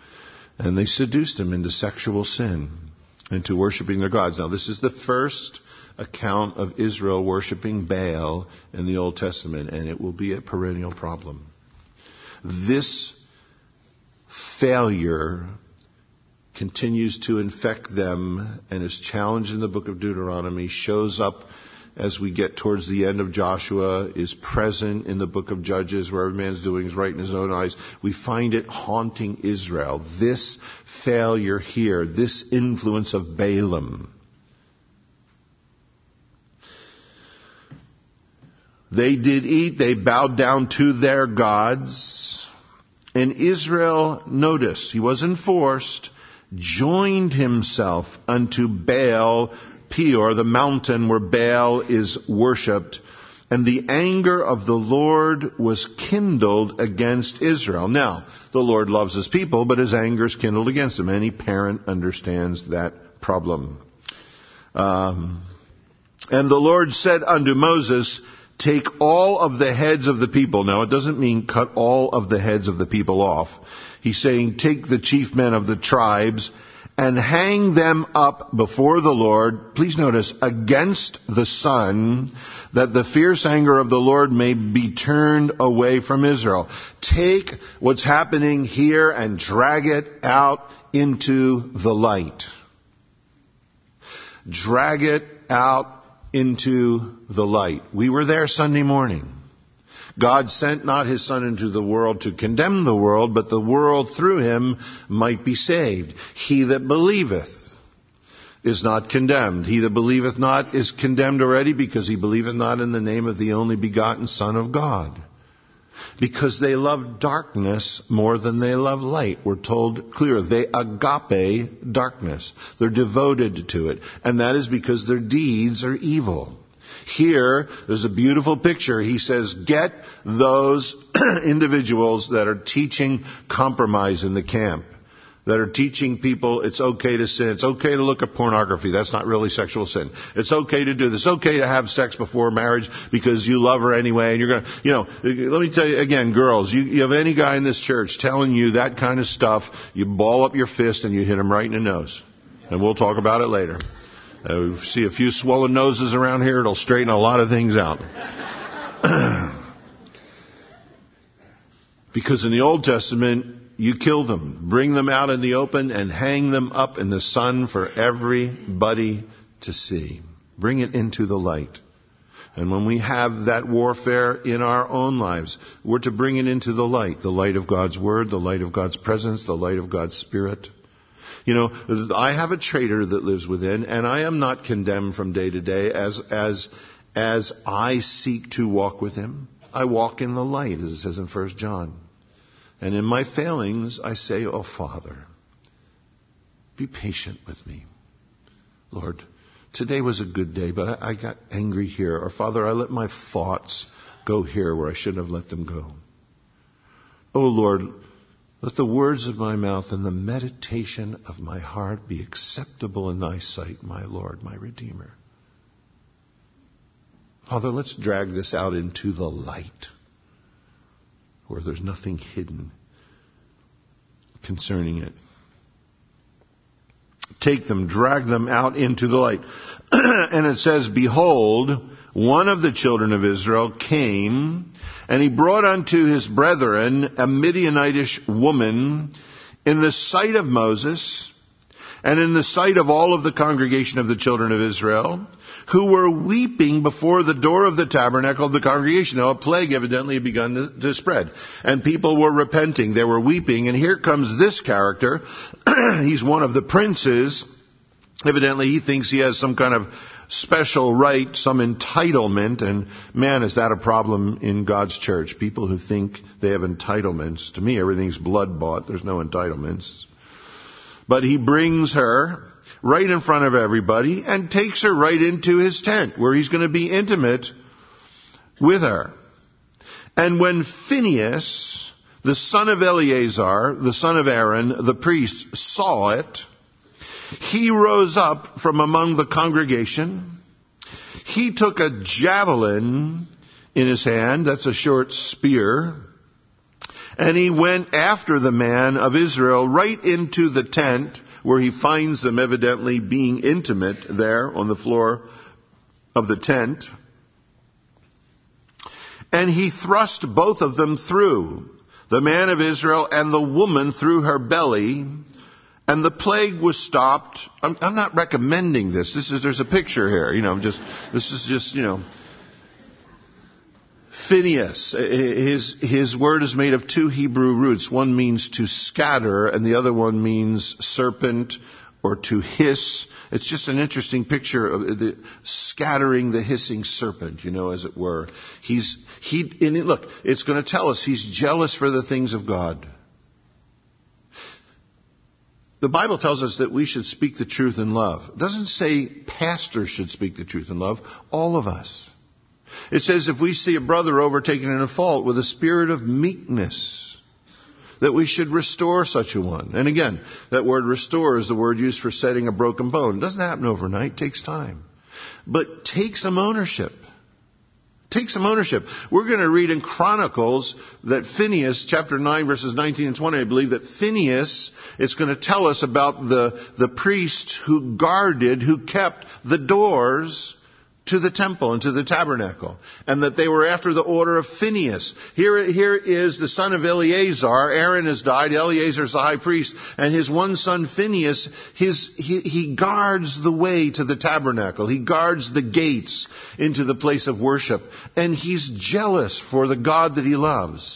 And they seduced him into sexual sin, into worshiping their gods. Now, this is the first account of Israel worshiping Baal in the Old Testament, and it will be a perennial problem. This failure continues to infect them and is challenged in the book of Deuteronomy, shows up as we get towards the end of Joshua, is present in the book of Judges, where every man's doing is right in his own eyes. We find it haunting Israel. This failure here, this influence of Balaam. They did eat, they bowed down to their gods. And Israel, notice, he wasn't forced, joined himself unto Baal Peor, the mountain where Baal is worshipped, and the anger of the Lord was kindled against Israel. Now, the Lord loves his people, but his anger is kindled against them. Any parent understands that problem. And the Lord said unto Moses, take all of the heads of the people. Now, it doesn't mean cut all of the heads of the people off. He's saying take the chief men of the tribes and hang them up before the Lord, please notice, against the sun, that the fierce anger of the Lord may be turned away from Israel. Take what's happening here and drag it out into the light. Drag it out into the light. We were there Sunday morning. God sent not his Son into the world to condemn the world, but the world through him might be saved. He that believeth is not condemned. He that believeth not is condemned already, because he believeth not in the name of the only begotten Son of God. because they love darkness more than they love light. We're told clear, they agape darkness. They're devoted to it. And that is because their deeds are evil. Here, there's a beautiful picture. He says, get those individuals that are teaching compromise in the camp, that are teaching people it's okay to sin. It's okay to look at pornography. That's not really sexual sin. It's okay to do this. It's okay to have sex before marriage because you love her anyway. And you're going to, let me tell you again, girls, you have any guy in this church telling you that kind of stuff, you ball up your fist and you hit him right in the nose. And we'll talk about it later. We see a few swollen noses around here. It'll straighten a lot of things out. Because in the Old Testament, you kill them, bring them out in the open, and hang them up in the sun for everybody to see. Bring it into the light. And when we have that warfare in our own lives, we're to bring it into the light of God's Word, the light of God's presence, the light of God's Spirit. I have a traitor that lives within, and I am not condemned from day to day as I seek to walk with him. I walk in the light, as it says in 1 John. And in my failings, I say, oh, Father, be patient with me. Lord, today was a good day, but I got angry here. Or, Father, I let my thoughts go here where I shouldn't have let them go. Oh, Lord, let the words of my mouth and the meditation of my heart be acceptable in thy sight, my Lord, my Redeemer. Father, let's drag this out into the light, where there's nothing hidden concerning it. Take them, drag them out into the light. And it says, behold, one of the children of Israel came, and he brought unto his brethren a Midianitish woman in the sight of Moses, and in the sight of all of the congregation of the children of Israel, who were weeping before the door of the tabernacle of the congregation. Now, a plague evidently had begun to spread, and people were repenting. They were weeping, and here comes this character. He's one of the princes. Evidently, he thinks he has some kind of special right, some entitlement, and man, is that a problem in God's church? People who think they have entitlements. To me, everything's blood-bought. There's no entitlements. But he brings her right in front of everybody and takes her right into his tent where he's going to be intimate with her. And when Phinehas, the son of Eleazar, the son of Aaron, the priest, saw it, he rose up from among the congregation. He took a javelin in his hand, that's a short spear, and he went after the man of Israel right into the tent, where he finds them evidently being intimate there on the floor of the tent. And he thrust both of them through, the man of Israel and the woman through her belly, and the plague was stopped. I'm not recommending this. There's a picture here, this is just Phinehas, his word is made of two Hebrew roots. One means to scatter, and the other one means serpent or to hiss. It's just an interesting picture of the scattering the hissing serpent, as it were. Look, it's going to tell us he's jealous for the things of God. The Bible tells us that we should speak the truth in love. It doesn't say pastors should speak the truth in love. All of us. It says if we see a brother overtaken in a fault with a spirit of meekness, that we should restore such a one. And again, that word restore is the word used for setting a broken bone. It doesn't happen overnight. It takes time. But take some ownership. Take some ownership. We're going to read in Chronicles that Phinehas, chapter 9, verses 19 and 20, I believe that Phinehas, it's going to tell us about the priest who kept the doors to the temple and to the tabernacle, and that they were after the order of Phinehas. Here is the son of Eleazar. Aaron has died. Eleazar is the high priest, and his one son Phinehas, he guards the way to the tabernacle. He guards the gates into the place of worship, and he's jealous for the God that he loves.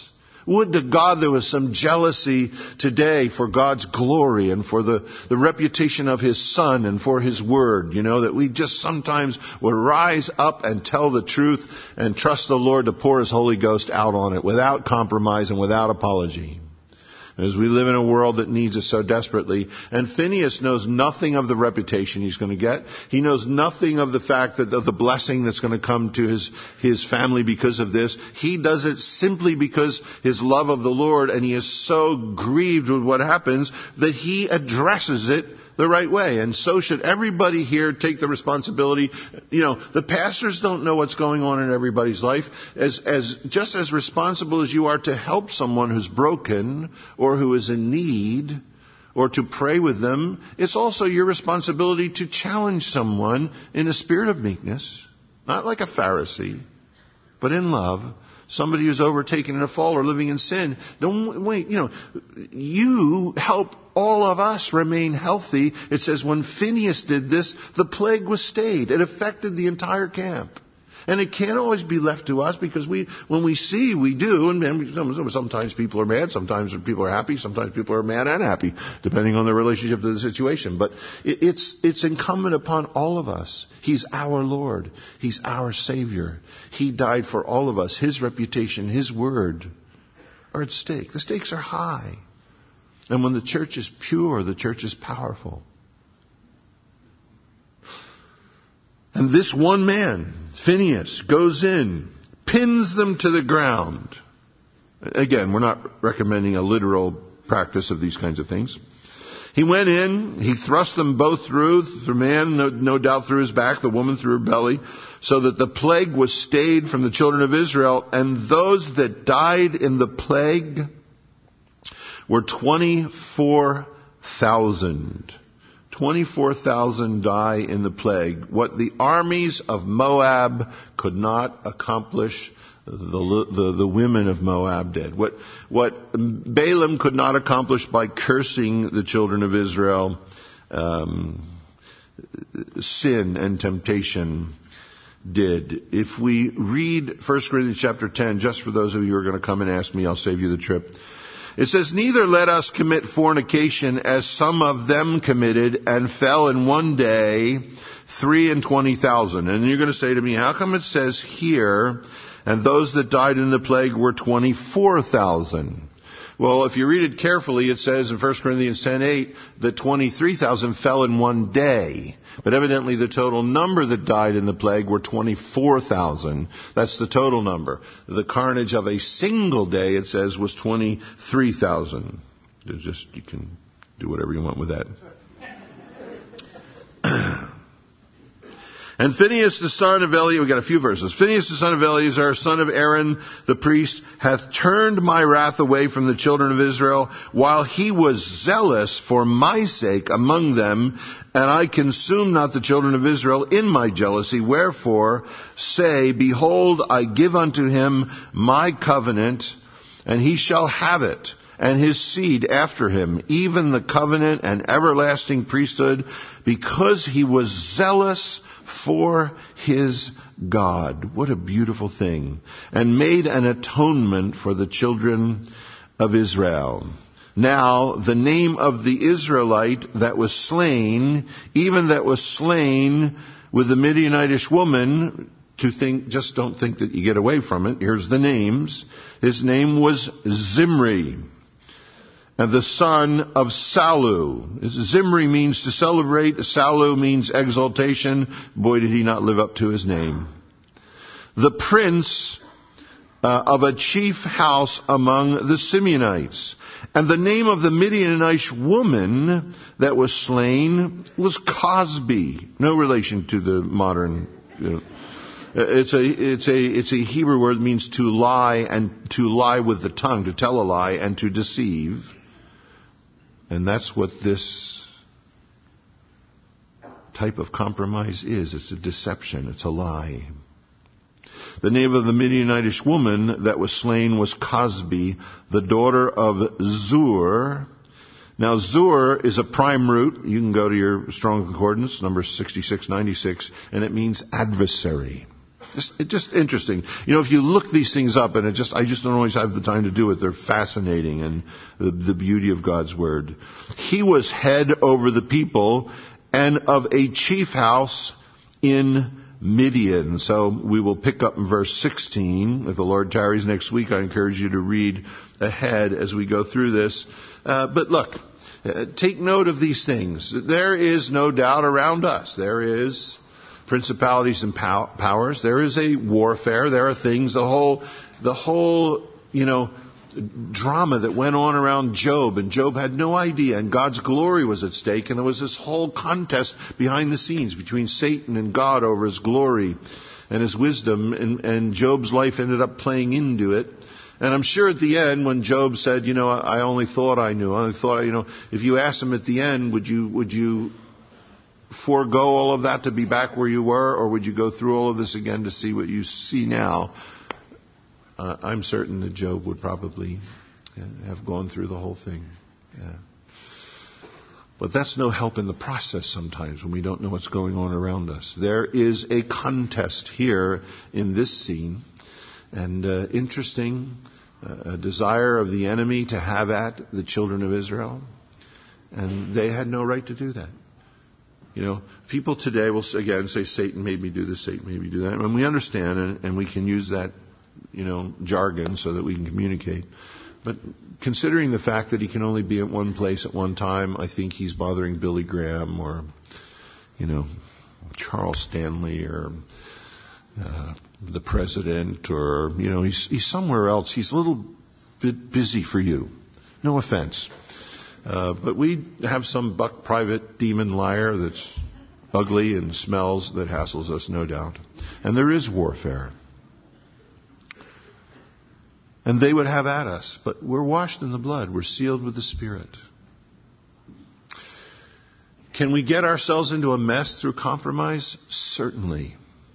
Would to God there was some jealousy today for God's glory and for the reputation of His Son and for His Word, that we just sometimes would rise up and tell the truth and trust the Lord to pour His Holy Ghost out on it without compromise and without apology. As we live in a world that needs it so desperately. And Phinehas knows nothing of the reputation he's going to get. He knows nothing of the fact that of the blessing that's going to come to his family because of this. He does it simply because his love of the Lord, and he is so grieved with what happens that he addresses it the right way. And so should everybody here take the responsibility. The pastors don't know what's going on in everybody's life. Just as responsible as you are to help someone who's broken or who is in need, or to pray with them, it's also your responsibility to challenge someone in a spirit of meekness, not like a Pharisee, but in love. Somebody who's overtaken in a fall or living in sin. Don't wait, you help all of us remain healthy. It says when Phinehas did this, the plague was stayed. It affected the entire camp. And it can't always be left to us, because when we see, we do. And sometimes people are mad, sometimes people are happy, sometimes people are mad and happy, depending on their relationship to the situation. But it's incumbent upon all of us. He's our Lord. He's our Savior. He died for all of us. His reputation, His word are at stake. The stakes are high. And when the church is pure, the church is powerful. And this one man, Phinehas, goes in, pins them to the ground. Again, we're not recommending a literal practice of these kinds of things. He went in, he thrust them both through, the man no doubt through his back, the woman through her belly, so that the plague was stayed from the children of Israel. And those that died in the plague were 24,000. 24,000 die in the plague. What the armies of Moab could not accomplish, the women of Moab did. What Balaam could not accomplish by cursing the children of Israel, sin and temptation did. If we read 1 Corinthians chapter 10, just for those of you who are going to come and ask me, I'll save you the trip. It says, neither let us commit fornication as some of them committed and fell in one day 23,000. And you're going to say to me, how come it says here, and those that died in the plague were 24,000? Well, if you read it carefully, it says in 1 Corinthians 10:8 that 23,000 fell in one day. But evidently the total number that died in the plague were 24,000. That's the total number. The carnage of a single day, it says, was 23,000. You can do whatever you want with that. And Phinehas the son of Eleazar, we got a few verses. Phinehas the son of Eleazar, son of Aaron the priest, hath turned my wrath away from the children of Israel, while he was zealous for my sake among them, and I consumed not the children of Israel in my jealousy. Wherefore say, behold, I give unto him my covenant, and he shall have it, and his seed after him, even the covenant and everlasting priesthood, because he was zealous for his God. What a beautiful thing. And made an atonement for the children of Israel. Now, the name of the Israelite that was slain, even that was slain with the Midianitish woman, just don't think that you get away from it. Here's the names. His name was Zimri, and the son of Salu. Zimri means to celebrate. Salu means exaltation. Boy, did he not live up to his name. The prince of a chief house among the Simeonites. And the name of the Midianitish woman that was slain was Cosbi. No relation to the modern. It's a Hebrew word that means to lie, and to lie with the tongue, to tell a lie and to deceive. And that's what this type of compromise is. It's a deception. It's a lie. The name of the Midianitish woman that was slain was Cosbi, the daughter of Zur. Now, Zur is a prime root. You can go to your Strong Concordance, number 6696, and it means adversary. Just interesting. If you look these things up, and I just don't always have the time to do it, they're fascinating, and the beauty of God's Word. He was head over the people and of a chief house in Midian. So we will pick up in verse 16. If the Lord tarries next week, I encourage you to read ahead as we go through this. But look, take note of these things. There is no doubt around us. There is principalities and powers. There is a warfare. There are things, the whole, drama that went on around Job, and Job had no idea, and God's glory was at stake, and there was this whole contest behind the scenes between Satan and God over his glory and his wisdom, and Job's life ended up playing into it. And I'm sure at the end, when Job said, I only thought I knew, if you asked him at the end, would you forego all of that to be back where you were, or would you go through all of this again to see what you see now? I'm certain that Job would probably have gone through the whole thing. Yeah. But that's no help in the process sometimes when we don't know what's going on around us. There is a contest here in this scene, and interesting, a desire of the enemy to have at the children of Israel, and they had no right to do that. People today will again say, Satan made me do this, Satan made me do that. And we understand, and we can use that jargon so that we can communicate. But considering the fact that he can only be at one place at one time, I think he's bothering Billy Graham or, Charles Stanley or the president or, he's somewhere else. He's a little bit busy for you. No offense. But we have some buck private demon liar that's ugly and smells that hassles us, no doubt. And there is warfare. And they would have at us, but we're washed in the blood. We're sealed with the Spirit. Can we get ourselves into a mess through compromise? Certainly.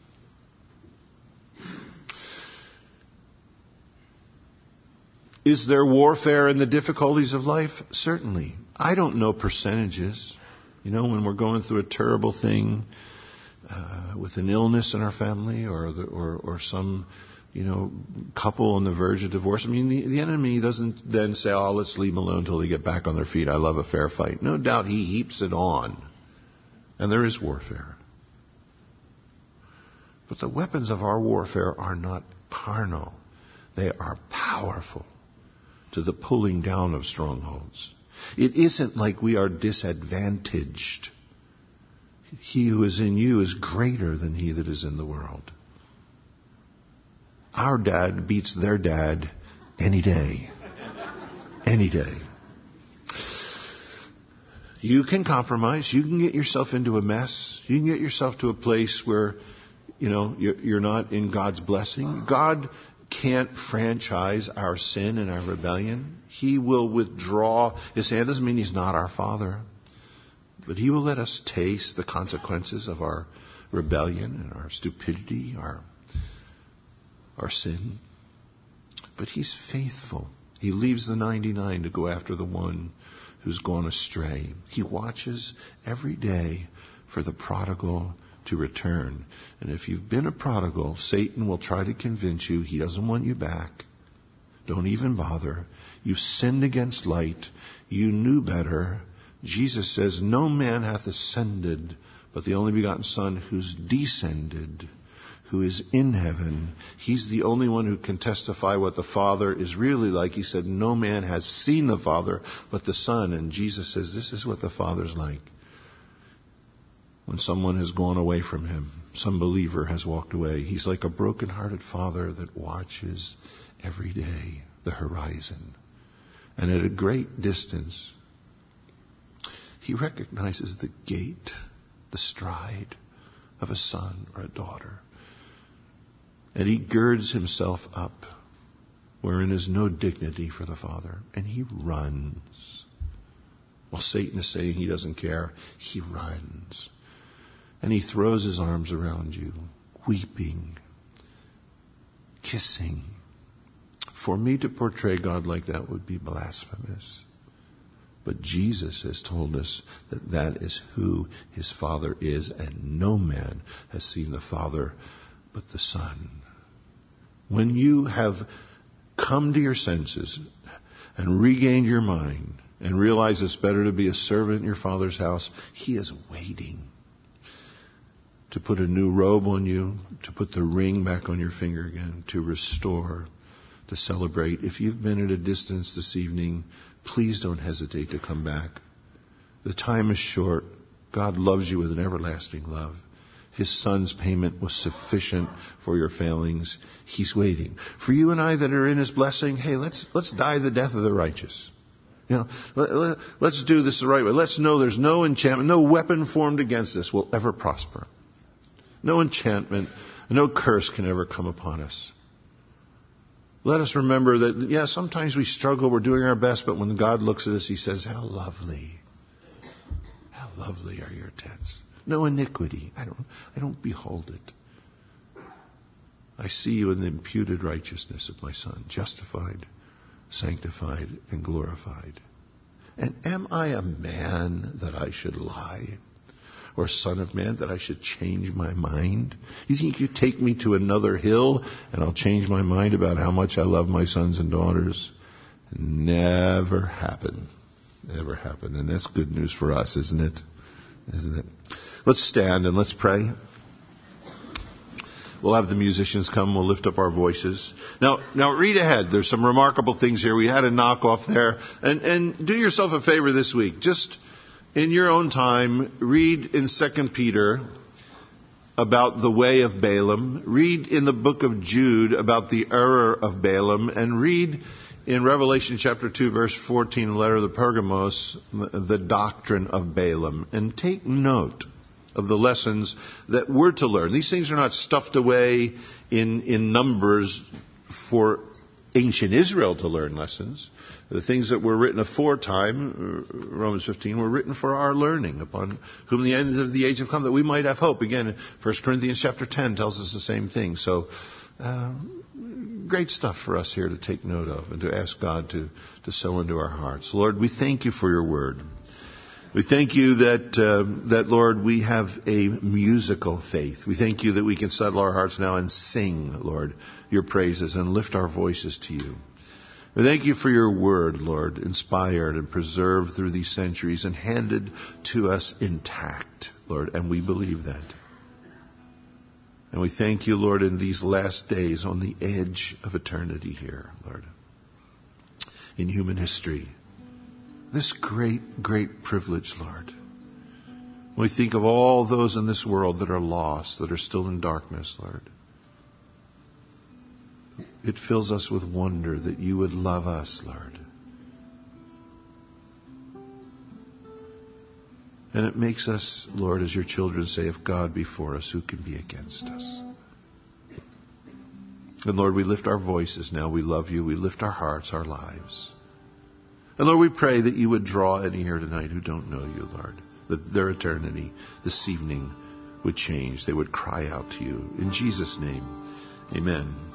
Is there warfare in the difficulties of life? Certainly. I don't know percentages. When we're going through a terrible thing with an illness in our family or some couple on the verge of divorce. The enemy doesn't then say, let's leave them alone until they get back on their feet. I love a fair fight. No doubt he heaps it on. And there is warfare. But the weapons of our warfare are not carnal. They are powerful to the pulling down of strongholds. It isn't like we are disadvantaged. He who is in you is greater than he that is in the world. Our dad beats their dad any day. Any day. You can compromise. You can get yourself into a mess. You can get yourself to a place where, you're not in God's blessing. God can't franchise our sin and our rebellion. He will withdraw his hand. Doesn't mean he's not our Father. But he will let us taste the consequences of our rebellion and our stupidity, our sin. But he's faithful. He leaves the 99 to go after the one who's gone astray. He watches every day for the prodigal to return. And if you've been a prodigal, Satan will try to convince you he doesn't want you back. Don't even bother. You've sinned against light. You knew better. Jesus says, no man hath ascended, but the only begotten Son who's descended, who is in heaven. He's the only one who can testify what the Father is really like. He said, no man has seen the Father but the Son. And Jesus says, this is what the Father's like. When someone has gone away from him, some believer has walked away, he's like a broken-hearted father that watches every day the horizon. And at a great distance, he recognizes the gait, the stride of a son or a daughter. And he girds himself up wherein is no dignity for the Father. And he runs. While Satan is saying he doesn't care, he runs. And he throws his arms around you, weeping, kissing. For me to portray God like that would be blasphemous. But Jesus has told us that that is who his Father is, and no man has seen the Father but the Son. When you have come to your senses and regained your mind and realize it's better to be a servant in your Father's house, He is waiting to put a new robe on you, to put the ring back on your finger again, to restore, to celebrate. If you've been at a distance this evening, please don't hesitate to come back. The time is short. God loves you with an everlasting love. His Son's payment was sufficient for your failings. He's waiting. For you and I that are in His blessing, hey, let's die the death of the righteous. Let's do this the right way. Let's know there's no enchantment, no weapon formed against us will ever prosper. No enchantment, no curse can ever come upon us. Let us remember that, sometimes we struggle, we're doing our best, but when God looks at us, He says, how lovely are your tents. No iniquity. I don't behold it. I see you in the imputed righteousness of my Son, justified, sanctified, and glorified. And am I a man that I should lie? Or son of man that I should change my mind? You think you take me to another hill and I'll change my mind about how much I love my sons and daughters? Never happen. Never happen. And that's good news for us, isn't it? Isn't it? Let's stand and let's pray. We'll have the musicians come. We'll lift up our voices. Now read ahead. There's some remarkable things here. We had a knock off there. And do yourself a favor this week. Just in your own time, read in 2 Peter about the way of Balaam. Read in the book of Jude about the error of Balaam. And read in Revelation chapter 2, verse 14, the letter of the Pergamos, the doctrine of Balaam. And take note of the lessons that we're to learn. These things are not stuffed away in numbers for ancient Israel to learn lessons. The things that were written aforetime, Romans 15, were written for our learning, upon whom the end of the age have come, that we might have hope. Again, 1 Corinthians chapter 10 tells us the same thing. So, great stuff for us here to take note of and to ask God to sow into our hearts. Lord, we thank you for your word. We thank you that, Lord, we have a musical faith. We thank you that we can settle our hearts now and sing, Lord, your praises and lift our voices to you. We thank you for your word, Lord, inspired and preserved through these centuries and handed to us intact, Lord, and we believe that. And we thank you, Lord, in these last days on the edge of eternity here, Lord, in human history. This great, great privilege, Lord. When we think of all those in this world that are lost, that are still in darkness, Lord, it fills us with wonder that you would love us, Lord. And it makes us, Lord, as your children say, if God be for us, who can be against us? And Lord, we lift our voices now. We love you. We lift our hearts, our lives. And Lord, we pray that you would draw any here tonight who don't know you, Lord, that their eternity this evening would change. They would cry out to you. In Jesus' name, amen.